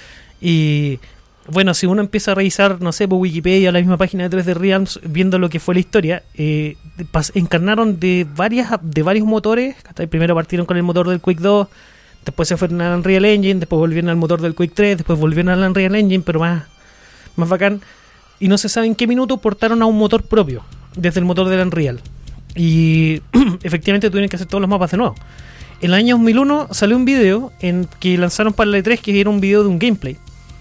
Speaker 2: Y bueno, si uno empieza a revisar, no sé, por Wikipedia, la misma página de 3D Realms, viendo lo que fue la historia, encarnaron de varios motores. Primero partieron con el motor del Quake 2, después se fueron al Unreal Engine, después volvieron al motor del Quake 3, después volvieron al Unreal Engine, pero más bacán. Y no se sabe en qué minuto portaron a un motor propio, desde el motor del Unreal. Y efectivamente tuvieron que hacer todos los mapas de nuevo. En el año 2001 salió un video en que lanzaron para la E3, que era un video de un gameplay.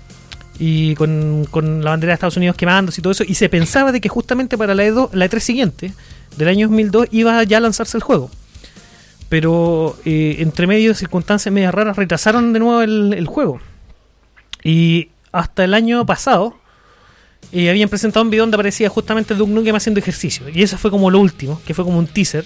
Speaker 2: Y con la bandera de Estados Unidos quemándose y todo eso. Y se pensaba de que justamente para la E3 siguiente, del año 2002, iba ya a lanzarse el juego. Pero entre medio de circunstancias medias raras retrasaron de nuevo el juego. Y hasta el año pasado habían presentado un video donde aparecía justamente Duke Nukem haciendo ejercicio. Y eso fue como lo último, que fue como un teaser.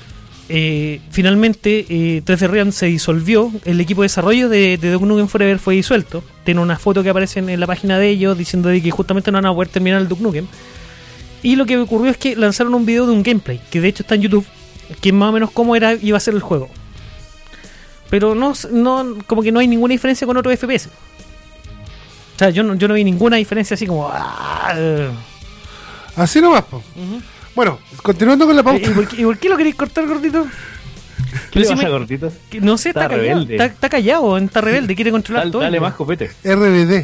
Speaker 2: Finalmente 3D Realms se disolvió. El equipo de desarrollo de Duke Nukem Forever fue disuelto. Tiene una foto que aparece en la página de ellos diciendo de que justamente no van a poder terminar el Duke Nukem. Y lo que ocurrió es que lanzaron un video de un gameplay, que de hecho está en YouTube, que más o menos cómo iba a ser el juego. Pero no como que no hay ninguna diferencia con otros FPS. O sea, yo no vi ninguna diferencia así como...
Speaker 1: Así nomás, po.
Speaker 2: Uh-huh.
Speaker 1: Bueno, continuando con la pauta.
Speaker 2: ¿Y por qué lo queréis cortar, gordito?
Speaker 3: ¿Qué le pasa, gordito?
Speaker 2: No sé, está callado. Está callado, está rebelde, quiere controlar todo.
Speaker 3: Dale más copete.
Speaker 1: RBD.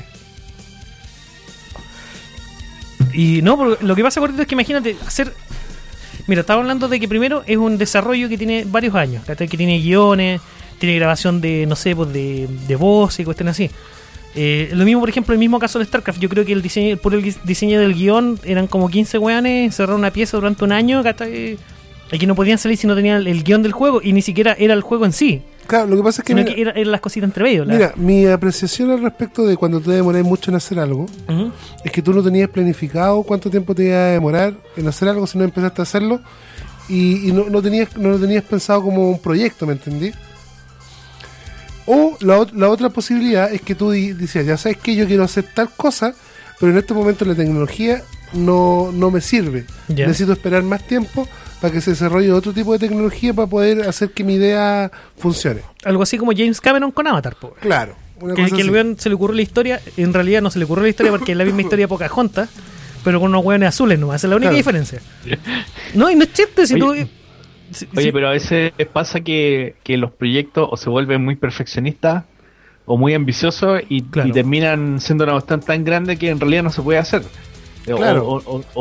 Speaker 2: Y no, lo que pasa, gordito, es que imagínate hacer... Mira, estaba hablando de que primero es un desarrollo que tiene varios años, ¿cachai? Que tiene guiones, tiene grabación de, no sé, pues de voz y cuestiones así. Lo mismo, por ejemplo, el mismo caso de StarCraft. Yo creo que el diseño del guión eran como 15 weones, encerraron una pieza durante un año, ¿cachai? Aquí no podían salir si no tenían el guión del juego y ni siquiera era el juego en sí.
Speaker 1: Claro, lo que pasa es que...
Speaker 2: Sino que eran las cositas entre medio.
Speaker 1: Mira, mi apreciación al respecto de cuando te demoras mucho en hacer algo,
Speaker 2: Uh-huh.
Speaker 1: es que tú no tenías planificado cuánto tiempo te iba a demorar en hacer algo si no empezaste a hacerlo y no lo tenías pensado como un proyecto, ¿me entendí? O la otra posibilidad es que tú decías, ya sabes que yo quiero hacer tal cosa, pero en este momento la tecnología no me sirve.
Speaker 2: Ya.
Speaker 1: Necesito esperar más tiempo para que se desarrolle otro tipo de tecnología para poder hacer que mi idea funcione.
Speaker 2: Algo así como James Cameron con Avatar, po.
Speaker 1: Claro.
Speaker 2: Que el weón se le ocurrió la historia, en realidad no se le ocurrió la historia porque es la misma historia de Pocahontas, pero con unos hueones azules nomás, esa es la única diferencia. No, y no es chiste, si
Speaker 3: Oye,
Speaker 2: tú...
Speaker 3: Oye, pero a veces pasa que los proyectos o se vuelven muy perfeccionistas o muy ambiciosos y terminan siendo una cuestión tan grande que en realidad no se puede hacer.
Speaker 1: Claro.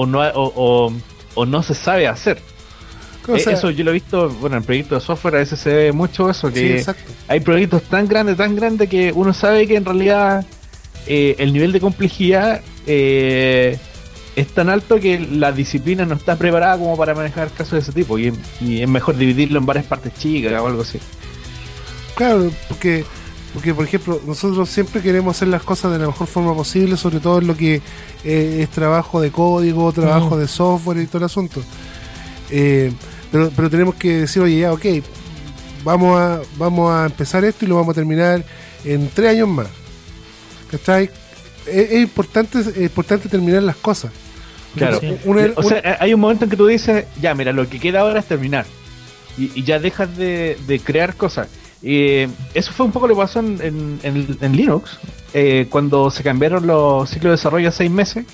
Speaker 3: O no se sabe hacer.
Speaker 1: O sea,
Speaker 3: eso yo lo he visto, bueno, en proyectos de software a veces se ve mucho eso, que
Speaker 1: sí,
Speaker 3: hay proyectos tan grandes que uno sabe que en realidad el nivel de complejidad es tan alto que la disciplina no está preparada como para manejar casos de ese tipo y es mejor dividirlo en varias partes chicas o algo así.
Speaker 1: Claro, porque por ejemplo nosotros siempre queremos hacer las cosas de la mejor forma posible, sobre todo en lo que es trabajo de código, trabajo de software y todo el asunto, pero tenemos que decir, oye, ya, ok, vamos a empezar esto y lo vamos a terminar en 3 años más. ¿Cachai? Es importante terminar las cosas.
Speaker 3: Claro. Sí. O sea, hay un momento en que tú dices, ya, mira, lo que queda ahora es terminar. Y ya dejas de crear cosas. Eso fue un poco lo que pasó en Linux. Cuando se cambiaron los ciclos de desarrollo a 6 meses,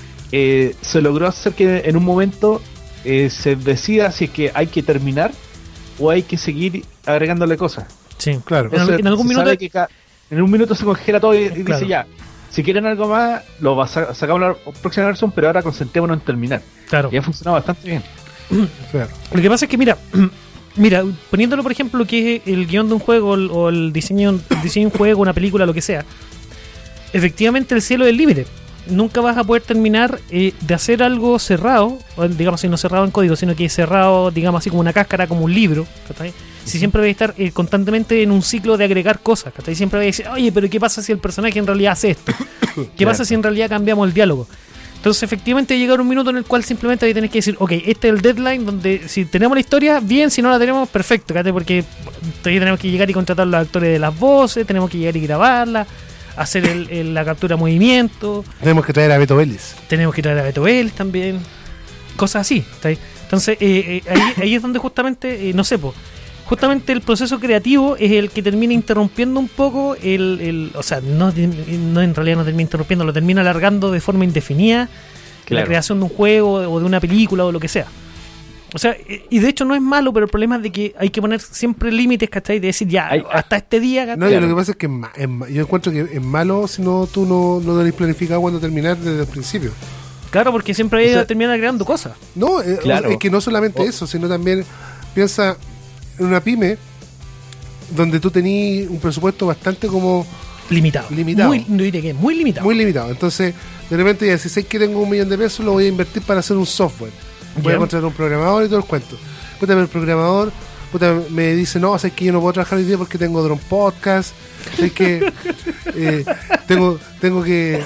Speaker 3: se logró hacer que en un momento se decida si es que hay que terminar o hay que seguir agregándole cosas.
Speaker 2: Sí,
Speaker 1: claro.
Speaker 3: Entonces,
Speaker 2: en algún minuto
Speaker 3: en un minuto se congela todo y
Speaker 2: claro.
Speaker 3: dice ya, si quieren algo más, lo sacamos la próxima versión, pero ahora concentrémonos en terminar.
Speaker 2: Claro.
Speaker 3: Y ha funcionado bastante bien.
Speaker 1: Claro.
Speaker 2: Lo que pasa es que, mira, poniéndolo, por ejemplo, lo que es el guión de un juego o el diseño de un juego, una película, lo que sea, efectivamente el cielo es límite. Nunca vas a poder terminar de hacer algo cerrado, digamos, no cerrado en código, sino que cerrado, digamos, así como una cáscara, como un libro, ¿cachai? Si siempre vas a estar constantemente en un ciclo de agregar cosas, ¿cachai? Siempre vas a decir, oye, pero ¿qué pasa si el personaje en realidad hace esto? ¿Qué pasa si en realidad cambiamos el diálogo? Entonces, efectivamente, llega un minuto en el cual simplemente ahí tenés que decir, ok, este es el deadline, donde si tenemos la historia, bien, si no la tenemos, perfecto, ¿cachai? Porque todavía tenemos que llegar y contratar a los actores de las voces, tenemos que llegar y grabarla, hacer la captura de movimiento.
Speaker 1: Tenemos que traer a Beto Vélez.
Speaker 2: Tenemos que traer a Beto Vélez también. Cosas así. ¿Está ahí? Entonces, ahí es donde justamente, no sé, justamente el proceso creativo es el que termina interrumpiendo un poco o sea, no en realidad no termina interrumpiendo, lo termina alargando de forma indefinida, claro, la creación de un juego o de una película o lo que sea. O sea, y de hecho no es malo, pero el problema es de que hay que poner siempre límites, ¿cachai? De decir, ya, hasta este día, ¿cachai?
Speaker 1: No, y lo que pasa es que yo encuentro que es malo si tú no tenés planificado cuándo terminar desde el principio.
Speaker 2: Claro, porque siempre hay que terminar creando cosas.
Speaker 1: No,
Speaker 3: claro.
Speaker 1: Es que no solamente eso, sino también piensa en una pyme donde tú tenías un presupuesto bastante como
Speaker 2: limitado. Muy limitado.
Speaker 1: Muy limitado. Entonces, de repente ya si sé que tengo $1 millón de pesos, lo voy a invertir para hacer un software. Voy a contratar un programador y todo el cuento. Puta, pero el programador me dice, no, sabes que yo no puedo trabajar hoy día porque tengo Drone Podcast, sabes que tengo que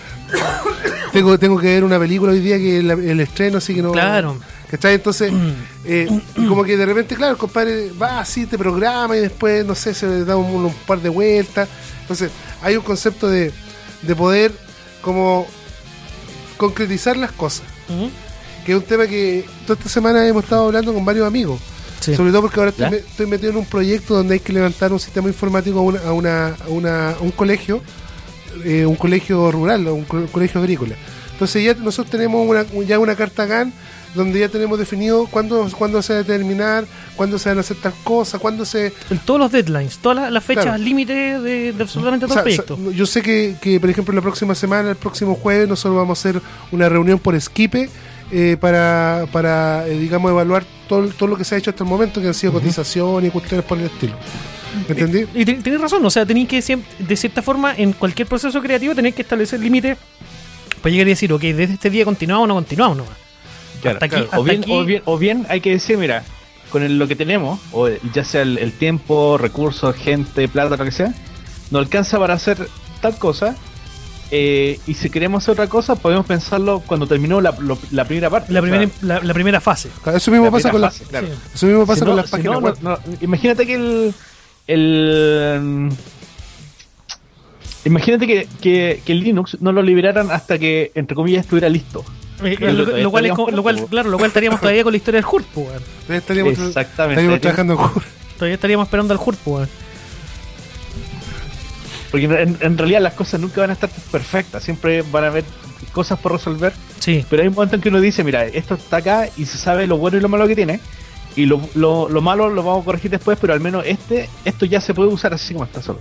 Speaker 1: ver una película hoy día que el estreno, así que no.
Speaker 2: Claro.
Speaker 1: ¿Cachai? Entonces, como que de repente, claro, el compadre va así, te programa y después, no sé, se da un par de vueltas. Entonces, hay un concepto de poder como concretizar las cosas. Que es un tema que toda esta semana hemos estado hablando con varios amigos. Sí. Sobre todo porque ahora estoy metido en un proyecto donde hay que levantar un sistema informático a un colegio rural, un colegio agrícola. Entonces ya nosotros tenemos una carta GAN donde ya tenemos definido cuándo se va a terminar, cuándo se van a hacer tal cosa, cuándo se...
Speaker 2: Todos los deadlines, todas las fechas, claro, límites de absolutamente todo el proyecto.
Speaker 1: Yo sé que, por ejemplo, la próxima semana, el próximo jueves, nosotros vamos a hacer una reunión por Skype para digamos, evaluar todo lo que se ha hecho hasta el momento, que han sido cotización y cuestiones por el estilo. ¿Me entendí?
Speaker 2: Y tenés razón, o sea, tenéis que, de cierta forma, en cualquier proceso creativo, tenéis que establecer límites para llegar y decir, ok, desde este día continuamos o no continuamos nomás.
Speaker 3: Claro, o bien hay que decir, mira, con lo que tenemos, o ya sea el tiempo, recursos, gente, plata, lo que sea, no alcanza para hacer tal cosa. Y si queremos hacer otra cosa, podemos pensarlo cuando terminó la primera parte.
Speaker 2: La primera fase.
Speaker 1: Claro, eso mismo pasa con las páginas web.
Speaker 3: Imagínate que imagínate que el Linux no lo liberaran hasta que, entre comillas, estuviera listo.
Speaker 2: Lo cual estaríamos todavía con la historia del HURT, weón.
Speaker 1: Estaríamos trabajando en HURT.
Speaker 2: Todavía estaríamos esperando al HURT, weón.
Speaker 3: Porque en realidad las cosas nunca van a estar perfectas, siempre van a haber cosas por resolver.
Speaker 2: Sí.
Speaker 3: Pero hay un momento en que uno dice, mira, esto está acá y se sabe lo bueno y lo malo que tiene. Y lo malo lo vamos a corregir después, pero al menos esto ya se puede usar así como está solo.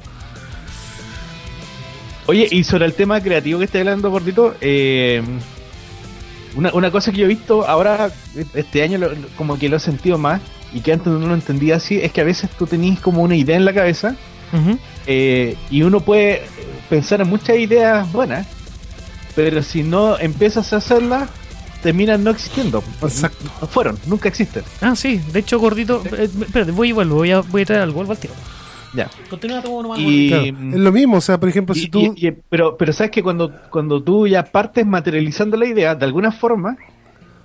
Speaker 3: Oye, y sobre el tema creativo que estoy hablando, Gordito, una cosa que yo he visto ahora, este año, como que lo he sentido más, y que antes no lo entendía así, es que a veces tú tenés como una idea en la cabeza, y uno puede pensar en muchas ideas buenas, pero si no empiezas a hacerlas, terminan no existiendo.
Speaker 1: Exacto.
Speaker 3: Nunca existen.
Speaker 2: Ah, sí, de hecho, Gordito, espérate, voy a traer algo, vuelvo al tiro.
Speaker 3: Ya.
Speaker 2: Continúa tu nomás.
Speaker 1: Claro, es lo mismo, o sea, por ejemplo, si tú...
Speaker 3: pero sabes que cuando tú ya partes materializando la idea, de alguna forma,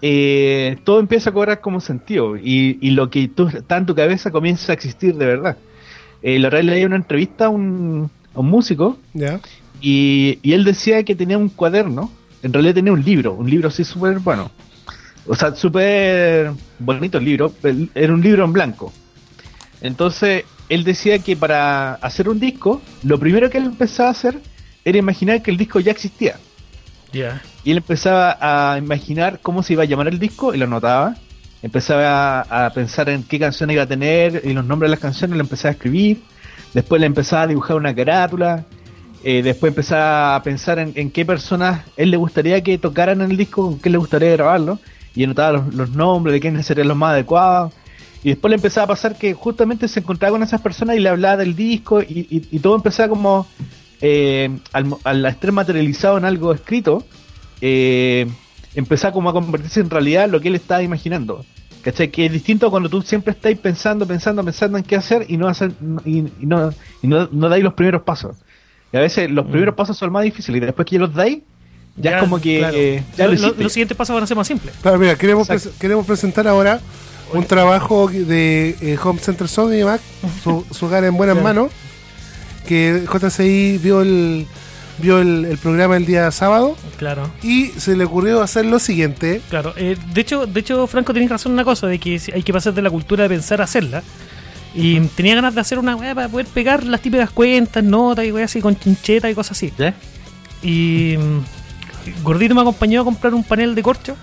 Speaker 3: todo empieza a cobrar como sentido y lo que tú está en tu cabeza comienza a existir de verdad. La otra vez leí una entrevista a un músico,
Speaker 1: ¿Ya?
Speaker 3: y él decía que tenía un cuaderno, en realidad tenía un libro así súper bueno, o sea, súper bonito el libro, era un libro en blanco. Entonces él decía que para hacer un disco, lo primero que él empezaba a hacer era imaginar que el disco ya existía.
Speaker 2: Ya.
Speaker 3: Y él empezaba a imaginar cómo se iba a llamar el disco y lo anotaba. Empezaba a pensar en qué canciones iba a tener y los nombres de las canciones, lo empezaba a escribir. Después le empezaba a dibujar una carátula. Después empezaba a pensar en qué personas él le gustaría que tocaran en el disco, con qué le gustaría grabarlo. Y anotaba los nombres de quiénes serían los más adecuados. Y después le empezaba a pasar que justamente se encontraba con esas personas y le hablaba del disco y todo empezaba como al estar materializado en algo escrito, empezaba como a convertirse en realidad lo que él estaba imaginando. ¿Cachai? Que es distinto cuando tú siempre estás pensando en qué hacer y no hacer no dais los primeros pasos. Y a veces los primeros pasos son más difíciles y después que ya los dais, ya es como que
Speaker 2: claro. Los siguientes pasos van a ser más simples.
Speaker 1: Claro, mira, queremos presentar ahora un trabajo de Home Center Sound y Mac, su hogar en buenas manos, que JCI vio el programa el día sábado.
Speaker 2: Claro.
Speaker 1: Y se le ocurrió hacer lo siguiente.
Speaker 2: Claro. De hecho, Franco, tenés razón en una cosa, de que hay que pasar de la cultura de pensar a hacerla. Y tenía ganas de hacer una weá para poder pegar las típicas cuentas, notas y weá así con chincheta y cosas así.
Speaker 3: ¿Eh?
Speaker 2: Y Gordito me acompañó a comprar un panel de corcho.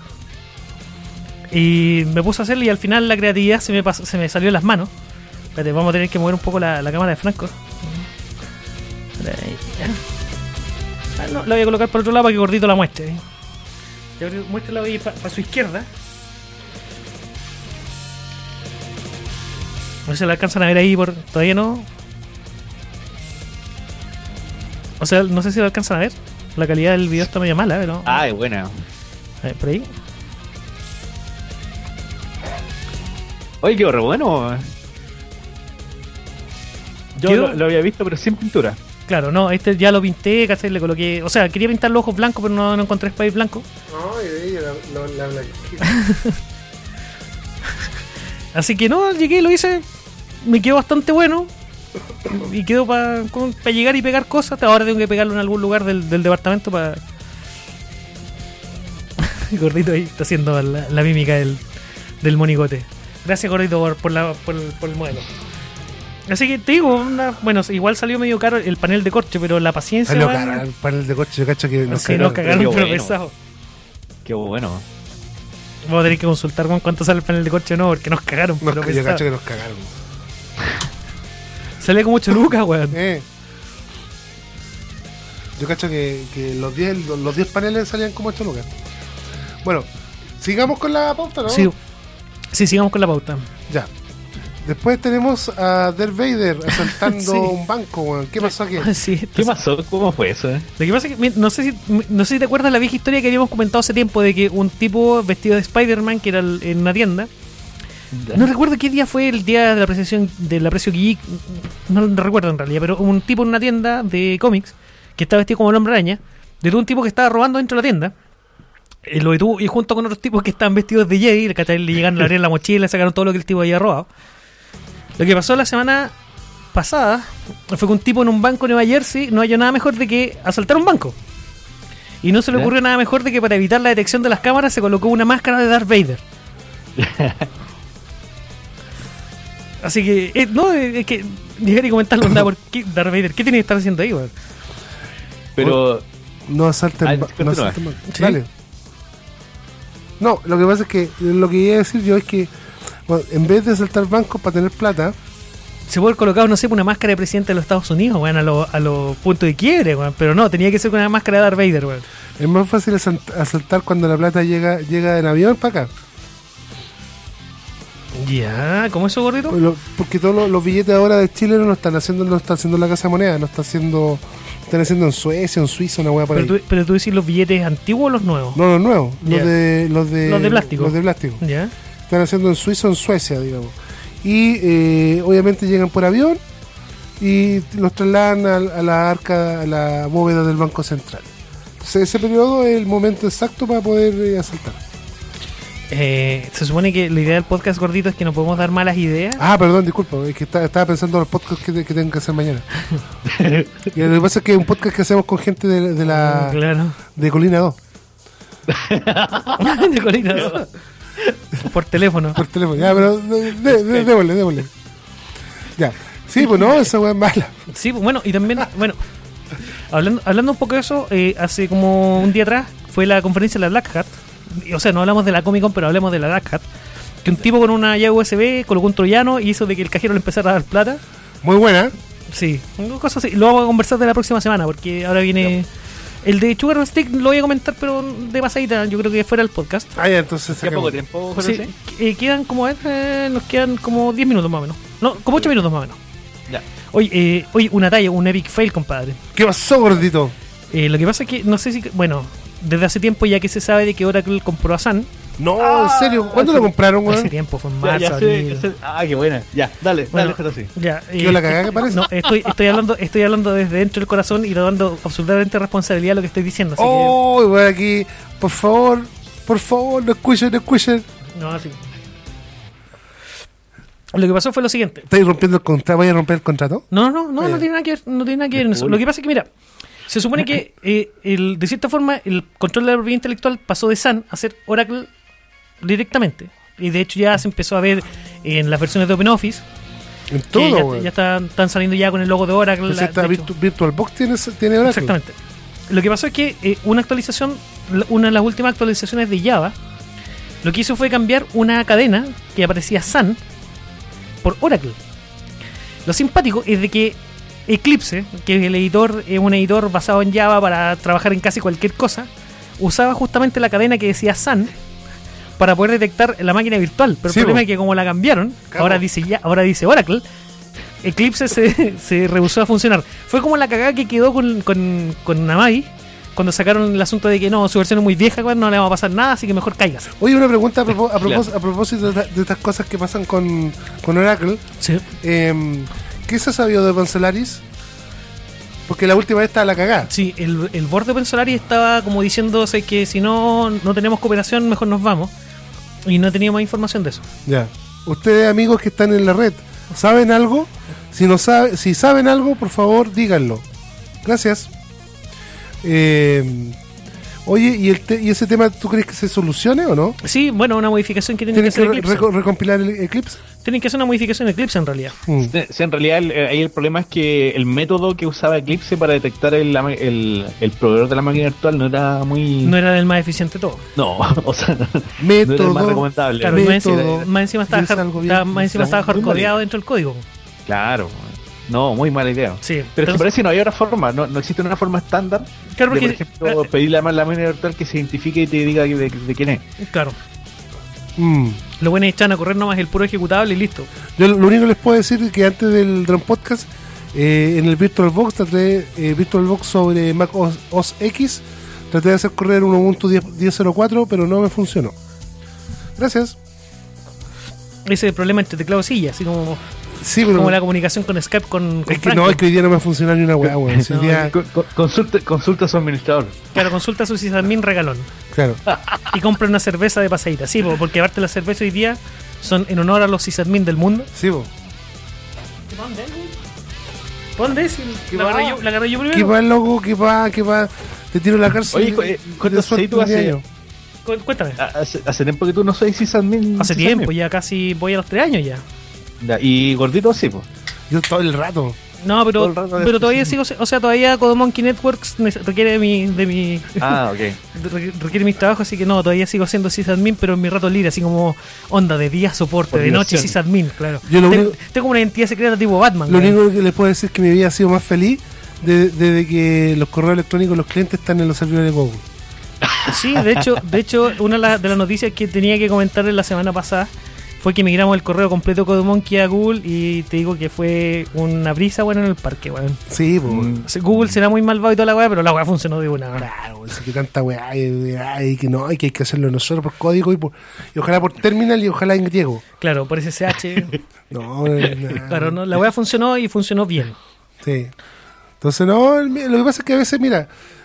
Speaker 2: Y me puse a hacerlo y al final la creatividad se me salió de las manos. Espérate, vamos a tener que mover un poco la cámara de Franco. No, la voy a colocar por otro lado para que Gordito la muestre. Muéstrala ahí para su izquierda. No sé si la alcanzan a ver ahí, todavía no. O sea, no sé si la alcanzan a ver. La calidad del video está medio mala, pero...
Speaker 3: Ah, es buena.
Speaker 2: A ver, por ahí.
Speaker 3: Oye, qué re bueno. Yo lo había visto, pero sin pintura.
Speaker 2: Claro, no, este ya lo pinté, ¿cachai? Le coloqué... O sea, quería pintar los ojos blancos, pero no encontré spray blanco.
Speaker 1: No, y la
Speaker 2: Así que no, llegué, lo hice. Me quedó bastante bueno. Y quedó para llegar y pegar cosas. Ahora tengo que pegarlo en algún lugar del departamento para... Gordito ahí está haciendo la mímica del monigote. Gracias, Gordito, por el modelo. Así que te digo, bueno, igual salió medio caro el panel de corcho, pero la paciencia...
Speaker 1: Salió caro el panel de corcho, yo cacho que
Speaker 2: nos cagaron, pero pesado.
Speaker 3: Qué bueno.
Speaker 2: Vamos a tener que consultar con cuánto sale el panel de corcho, no, porque nos cagaron.
Speaker 1: Yo cacho que nos cagaron.
Speaker 2: Sale como 8 lucas, weón.
Speaker 1: Yo cacho que los 10 paneles salían como 8 lucas. Bueno, sigamos con la pauta, ¿no?
Speaker 2: Sí, sigamos con la pauta.
Speaker 1: Ya. Después tenemos a Darth Vader asaltando un banco, weón. ¿Qué pasó aquí?
Speaker 2: Sí,
Speaker 3: ¿Qué pasó? ¿Cómo fue eso?
Speaker 2: Lo que pasa es que no sé si te acuerdas la vieja historia que habíamos comentado hace tiempo de que un tipo vestido de Spider-Man, que era en una tienda, no recuerdo qué día fue el día de la apreciación del aprecio geek, no recuerdo en realidad, pero un tipo en una tienda de cómics que estaba vestido como el Hombre Araña, detuvo un tipo que estaba robando dentro de la tienda. Lo detuvo y junto con otros tipos que estaban vestidos de Jedi, le llegaron a abrir la mochila, sacaron todo lo que el tipo había robado. Lo que pasó la semana pasada fue que un tipo en un banco en Nueva Jersey no halló nada mejor de que asaltar un banco. Y no se le ocurrió nada mejor de que para evitar la detección de las cámaras se colocó una máscara de Darth Vader. Así que, no, es que llegar y comentarlo, anda, ¿por qué Darth Vader? ¿Qué tiene que estar haciendo ahí, weón?
Speaker 3: Pero...
Speaker 1: No asalten banco.
Speaker 2: ¿Sí?
Speaker 1: Dale. No, lo que pasa es que lo que iba a decir yo es que bueno, en vez de asaltar bancos para tener plata,
Speaker 2: se puede haber colocado, no sé, una máscara de presidente de los Estados Unidos, weón, a los puntos de quiebre, weón. Pero no, tenía que ser con una máscara de Darth Vader, weón.
Speaker 1: Es más fácil asaltar cuando la plata llega en avión para acá.
Speaker 2: Ya, ¿cómo eso, Gordito?
Speaker 1: Porque todos los billetes ahora de Chile no está haciendo la Casa de Moneda, están haciendo en Suecia, en Suiza, una hueá por ahí.
Speaker 2: Pero tú decís los billetes antiguos o los nuevos.
Speaker 1: No, los nuevos,
Speaker 2: yeah.
Speaker 1: los de
Speaker 2: plástico.
Speaker 1: Los de plástico.
Speaker 2: Ya.
Speaker 1: Están haciendo en Suiza o en Suecia, digamos. Y obviamente llegan por avión y los trasladan a la arca, a la bóveda del Banco Central. Entonces, ese periodo es el momento exacto para poder asaltar.
Speaker 2: Se supone que la idea del podcast gordito es que no podemos dar malas ideas.
Speaker 1: Ah, perdón, disculpa, es que estaba pensando en los podcasts que tengo que hacer mañana. Y lo que pasa es que es un podcast que hacemos con gente de la
Speaker 2: Claro.
Speaker 1: de Colina 2.
Speaker 2: De Colina 2. Por teléfono.
Speaker 1: Por teléfono. Ya, pero démosle. Ya. Sí, pues no, esa weá es mala.
Speaker 2: Sí, bueno, y también, bueno, hablando un poco de eso, hace como un día atrás fue la conferencia de la Black Hat. O sea, no hablamos de la Comic Con, pero hablamos de la Black Hat. Que un tipo con una llave USB colocó un troyano y hizo de que el cajero le empezara a dar plata.
Speaker 1: Muy buena.
Speaker 2: Sí, cosas así. Lo vamos a conversar de la próxima semana, porque ahora viene... El de Sugar Stick lo voy a comentar, pero de pasadita, yo creo que fuera el podcast.
Speaker 1: Ah, ya, entonces
Speaker 3: ¿Qué poco tiempo,
Speaker 2: Sí, quedan como, nos quedan como 10 minutos más o menos. No, como 8 minutos más o menos.
Speaker 3: Ya.
Speaker 2: Oye, una talla, un epic fail, compadre.
Speaker 1: ¿Qué pasó, gordito?
Speaker 2: Lo que pasa es que, no sé si... Bueno, desde hace tiempo ya que se sabe de que Oracle compró a Sun.
Speaker 1: No, en serio, ¿cuándo lo compraron, weón?
Speaker 2: Hace tiempo, fue en marzo.
Speaker 3: Qué buena. Ya, dale,
Speaker 2: Bueno,
Speaker 3: déjalo así.
Speaker 2: Ya,
Speaker 1: ¿Qué la cagada que parece?
Speaker 2: No, estoy hablando desde dentro del corazón y dando absolutamente responsabilidad a lo que estoy diciendo. Así
Speaker 1: Oh, weón, aquí, por favor, no escuchen.
Speaker 2: que, no, así. Lo que pasó fue lo siguiente.
Speaker 1: ¿Estáis rompiendo el contrato? ¿Vais a romper el contrato?
Speaker 2: No tiene nada que ver, no tiene nada que ver en eso. Lo que pasa es que, mira, se supone que de cierta forma el control de la propiedad intelectual pasó de Sun a ser Oracle directamente. Y de hecho ya se empezó a ver en las versiones de OpenOffice.
Speaker 1: En todo,
Speaker 2: ya están saliendo ya con el logo de Oracle.
Speaker 1: Pues esta VirtualBox tiene Oracle.
Speaker 2: Exactamente. Lo que pasó es que una de las últimas actualizaciones de Java, lo que hizo fue cambiar una cadena que aparecía Sun por Oracle. Lo simpático es de que Eclipse, que es el editor, es un editor basado en Java para trabajar en casi cualquier cosa, usaba justamente la cadena que decía Sun para poder detectar la máquina virtual. Pero
Speaker 1: sí,
Speaker 2: el problema es que como la cambiaron, ahora dice Oracle, Eclipse se rehusó a funcionar. Fue como la cagada que quedó con Namai cuando sacaron el asunto de que no, su versión es muy vieja, no le va a pasar nada, así que mejor cáigase.
Speaker 1: Oye, una pregunta a propósito de estas cosas que pasan con Oracle.
Speaker 2: Sí.
Speaker 1: ¿Qué se ha sabido de Pansolaris? Porque la última vez estaba la cagada.
Speaker 2: Sí, el board de Pensolaris estaba como diciéndose que si no tenemos cooperación, mejor nos vamos. Y no teníamos más información de eso.
Speaker 1: Ya. Ustedes, amigos que están en la red, ¿saben algo? Si saben algo, por favor, díganlo. Gracias. Oye, ¿y ese tema tú crees que se solucione o no?
Speaker 2: Sí, bueno, una modificación que tiene que hacer
Speaker 1: Eclipse. ¿Recompilar el Eclipse?
Speaker 2: Tienen que hacer una modificación en Eclipse en realidad.
Speaker 3: Sí, en realidad ahí el problema es que el método que usaba Eclipse para detectar el proveedor de la máquina virtual no era muy...
Speaker 2: No era el más eficiente de todo.
Speaker 3: No, o sea,
Speaker 1: método,
Speaker 3: no era el más recomendable.
Speaker 2: Claro, más encima estaba hardcodeado dentro del código.
Speaker 3: Claro. No, muy mala idea.
Speaker 2: Sí,
Speaker 3: pero es que parece que no hay otra forma, no existe una forma estándar.
Speaker 2: Claro, porque,
Speaker 3: por ejemplo, pedirle a la máquina virtual que se identifique y te diga de quién es.
Speaker 2: Claro. Lo bueno es echar a correr nomás el puro ejecutable y listo.
Speaker 1: Yo lo único que les puedo decir es que antes del Drone Podcast, en el VirtualBox traté VirtualBox sobre Mac OS X, traté de hacer correr un Ubuntu 10.04, pero no me funcionó. Gracias.
Speaker 2: Ese es el problema entre teclado y silla, así como...
Speaker 1: Sí, pero
Speaker 2: como la comunicación con Skype con
Speaker 1: es que no, es que hoy día no me funciona ni una weá, weón.
Speaker 3: No, día... consulta a su administrador.
Speaker 2: Claro, consulta a su sysadmin regalón.
Speaker 1: Claro.
Speaker 2: Y compra una cerveza de pasadita. Sí, porque aparte las cervezas hoy día son en honor a los sysadmin del mundo.
Speaker 1: Sí, po.
Speaker 2: ¿Dónde es? La agarré yo primero.
Speaker 1: ¿Qué va, loco? ¿Qué va? Te tiro la cárcel.
Speaker 3: Oye,
Speaker 2: cuéntame.
Speaker 3: Hace tiempo que tú no soy sysadmin.
Speaker 2: Hace tiempo, ya casi voy a los 3 años ya.
Speaker 3: Y gordito sí, pues.
Speaker 1: Yo todo el rato.
Speaker 2: No, pero todavía sigo, o sea, todavía Codomonkey Networks requiere de mi
Speaker 3: Ah, ok.
Speaker 2: requiere mis trabajos, así que no, todavía sigo siendo sysadmin, pero en mi rato libre, así como onda de día soporte, por de noche sysadmin, claro. Tengo una identidad secreta tipo Batman.
Speaker 1: Lo único que les puedo decir es que mi vida ha sido más feliz desde que los correos electrónicos de los clientes están en los servidores de Google.
Speaker 2: Sí, de hecho una de las noticias que tenía que comentar en la semana pasada fue que migramos el correo completo Codomonkey a Google y te digo que fue una brisa, bueno, en el parque, bueno.
Speaker 1: Sí, pues.
Speaker 2: Google será muy malvado y toda la weá, pero la weá funcionó de una hora.
Speaker 1: Claro, es que tanta weá y que no, hay que hacerlo nosotros por código y ojalá por terminal y ojalá en griego.
Speaker 2: Claro, por SSH.
Speaker 1: No,
Speaker 2: claro, no, la weá funcionó y funcionó bien.
Speaker 1: Sí. Entonces, no, lo que pasa es que a veces, mira,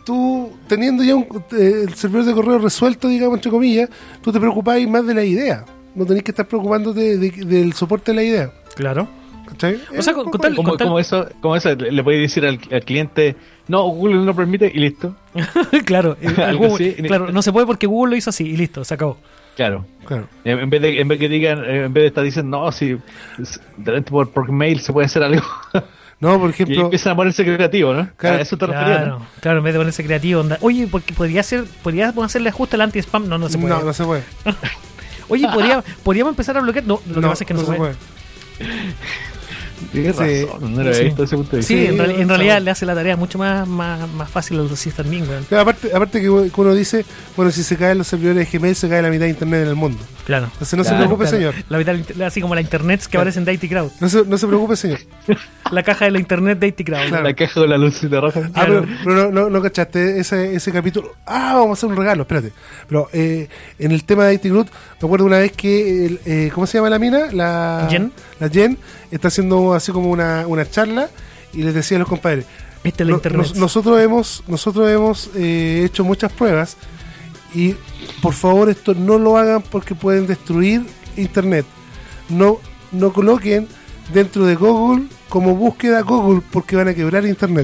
Speaker 1: tú teniendo ya el servidor de correo resuelto, digamos, entre comillas, tú te preocupás más de la idea. No tenés que estar preocupándote del soporte de la idea.
Speaker 2: Claro.
Speaker 1: ¿Cachai?
Speaker 2: O sea,
Speaker 3: como eso le podéis decir al cliente, no, Google no lo permite y listo.
Speaker 2: Claro, Google, claro, no se puede porque Google lo hizo así y listo, se acabó.
Speaker 3: Claro. En vez de estar diciendo, no, si por mail se puede hacer algo.
Speaker 1: No, por ejemplo.
Speaker 3: Y empiezan a ponerse creativo, ¿no?
Speaker 1: Claro,
Speaker 3: a eso te referías, ¿no?
Speaker 2: Claro, en vez de ponerse creativo, onda. Oye, porque podríamos hacerle ajuste al anti-spam. No se puede.
Speaker 1: No se puede.
Speaker 2: Oye, podríamos empezar a bloquear. No, lo que pasa es que no se puede.
Speaker 3: Tienes razón, no lo había visto desde ese punto de vista.
Speaker 2: Sí, en realidad le hace la tarea mucho más fácil a los sysadmin, güey.
Speaker 1: Aparte que uno dice, bueno, si se caen los servidores de Gmail, se cae la mitad de internet en el mundo.
Speaker 2: Claro.
Speaker 1: Entonces no se preocupe, señor.
Speaker 2: La mitad, así como la internet que aparece en IT Crowd.
Speaker 1: No se preocupe, señor.
Speaker 2: La caja de la internet de IT Crowd.
Speaker 3: Claro. La caja con la lucita roja.
Speaker 1: Pero no cachaste ese capítulo. Vamos a hacer un regalo, espérate. Pero en el tema de IT Crowd, me acuerdo una vez que, ¿cómo se llama la mina? La Jen está haciendo así como una charla y les decía a los compadres,
Speaker 2: esta es la internet.
Speaker 1: Nosotros hemos hecho muchas pruebas y por favor esto no lo hagan porque pueden destruir internet. No coloquen dentro de Google como búsqueda Google porque van a quebrar internet.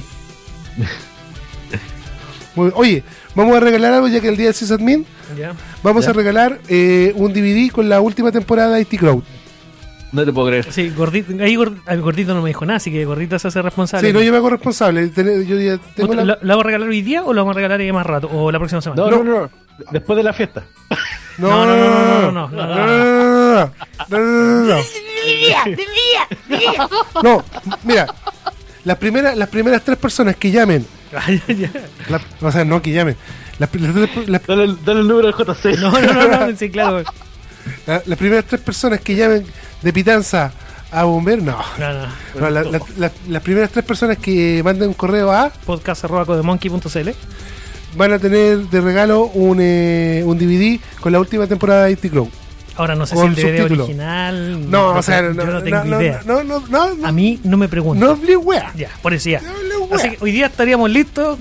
Speaker 1: Oye, vamos a regalar algo ya que el día del sysadmin. Vamos a regalar un DVD con la última temporada de IT Crowd.
Speaker 3: No te puedo creer.
Speaker 2: Sí, Gordito no me dijo nada, así que Gordito se hace responsable.
Speaker 1: Sí, no, yo me hago responsable. Yo ya tengo
Speaker 2: ¿La vamos a regalar hoy día o la vamos a regalar ya más rato? ¿O la próxima semana?
Speaker 3: No. Después de la fiesta.
Speaker 1: No. No, mira, las primeras 3 personas que llamen. O sea, no que llamen.
Speaker 3: Dale el número de JC.
Speaker 2: No, sí, claro.
Speaker 1: Las primeras 3 personas que llamen de Pitanza a Bomber, no. Las primeras 3 personas que manden un correo a
Speaker 2: podcast@codemonkey.cl
Speaker 1: van a tener de regalo un DVD con la última temporada de IT Crowd.
Speaker 2: Ahora no sé si el DVD original.
Speaker 1: Yo
Speaker 2: no tengo idea.
Speaker 1: No.
Speaker 2: A mí no me pregunto.
Speaker 1: No hablé wea.
Speaker 2: Ya, por eso ya. Así que hoy día estaríamos listos.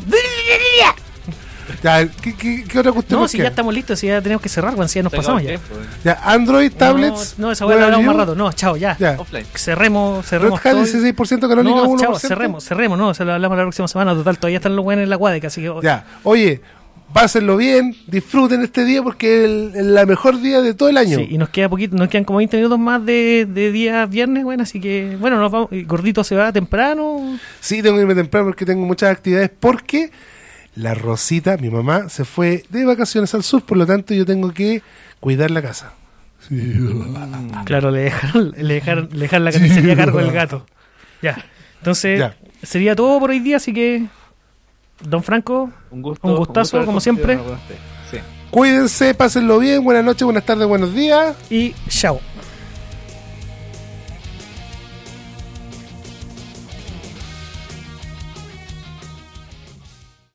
Speaker 1: Ya, ¿qué otra cuestión?
Speaker 2: No, si ya estamos listos, si ya tenemos que cerrar, si ya nos pasamos ya.
Speaker 1: Ya, Android, tablets.
Speaker 2: No, esa weá la hablamos más rato. No, chao, ya.
Speaker 3: Offline.
Speaker 2: Cerremos.
Speaker 1: Red Hat 16% canónica 1%.
Speaker 2: Chao, cerremos, no, se lo hablamos la próxima semana. Total, todavía están los buenos en la Guadeca, así que.
Speaker 1: Ya, oye, pásenlo bien, disfruten este día porque es el mejor día de todo el año.
Speaker 2: Sí, y nos quedan como 20 minutos más de día viernes, bueno, así que, bueno, nos vamos. Gordito se va temprano.
Speaker 1: Sí, tengo que irme temprano porque tengo muchas actividades, porque la Rosita, mi mamá, se fue de vacaciones al sur, por lo tanto yo tengo que cuidar la casa.
Speaker 2: Claro, le dejaron la carnicería a cargo del gato. Ya, entonces sería todo por hoy día, así que don Franco, un gustazo como siempre.
Speaker 3: Sí.
Speaker 1: Cuídense, pásenlo bien, buenas noches, buenas tardes, buenos días
Speaker 2: y chao.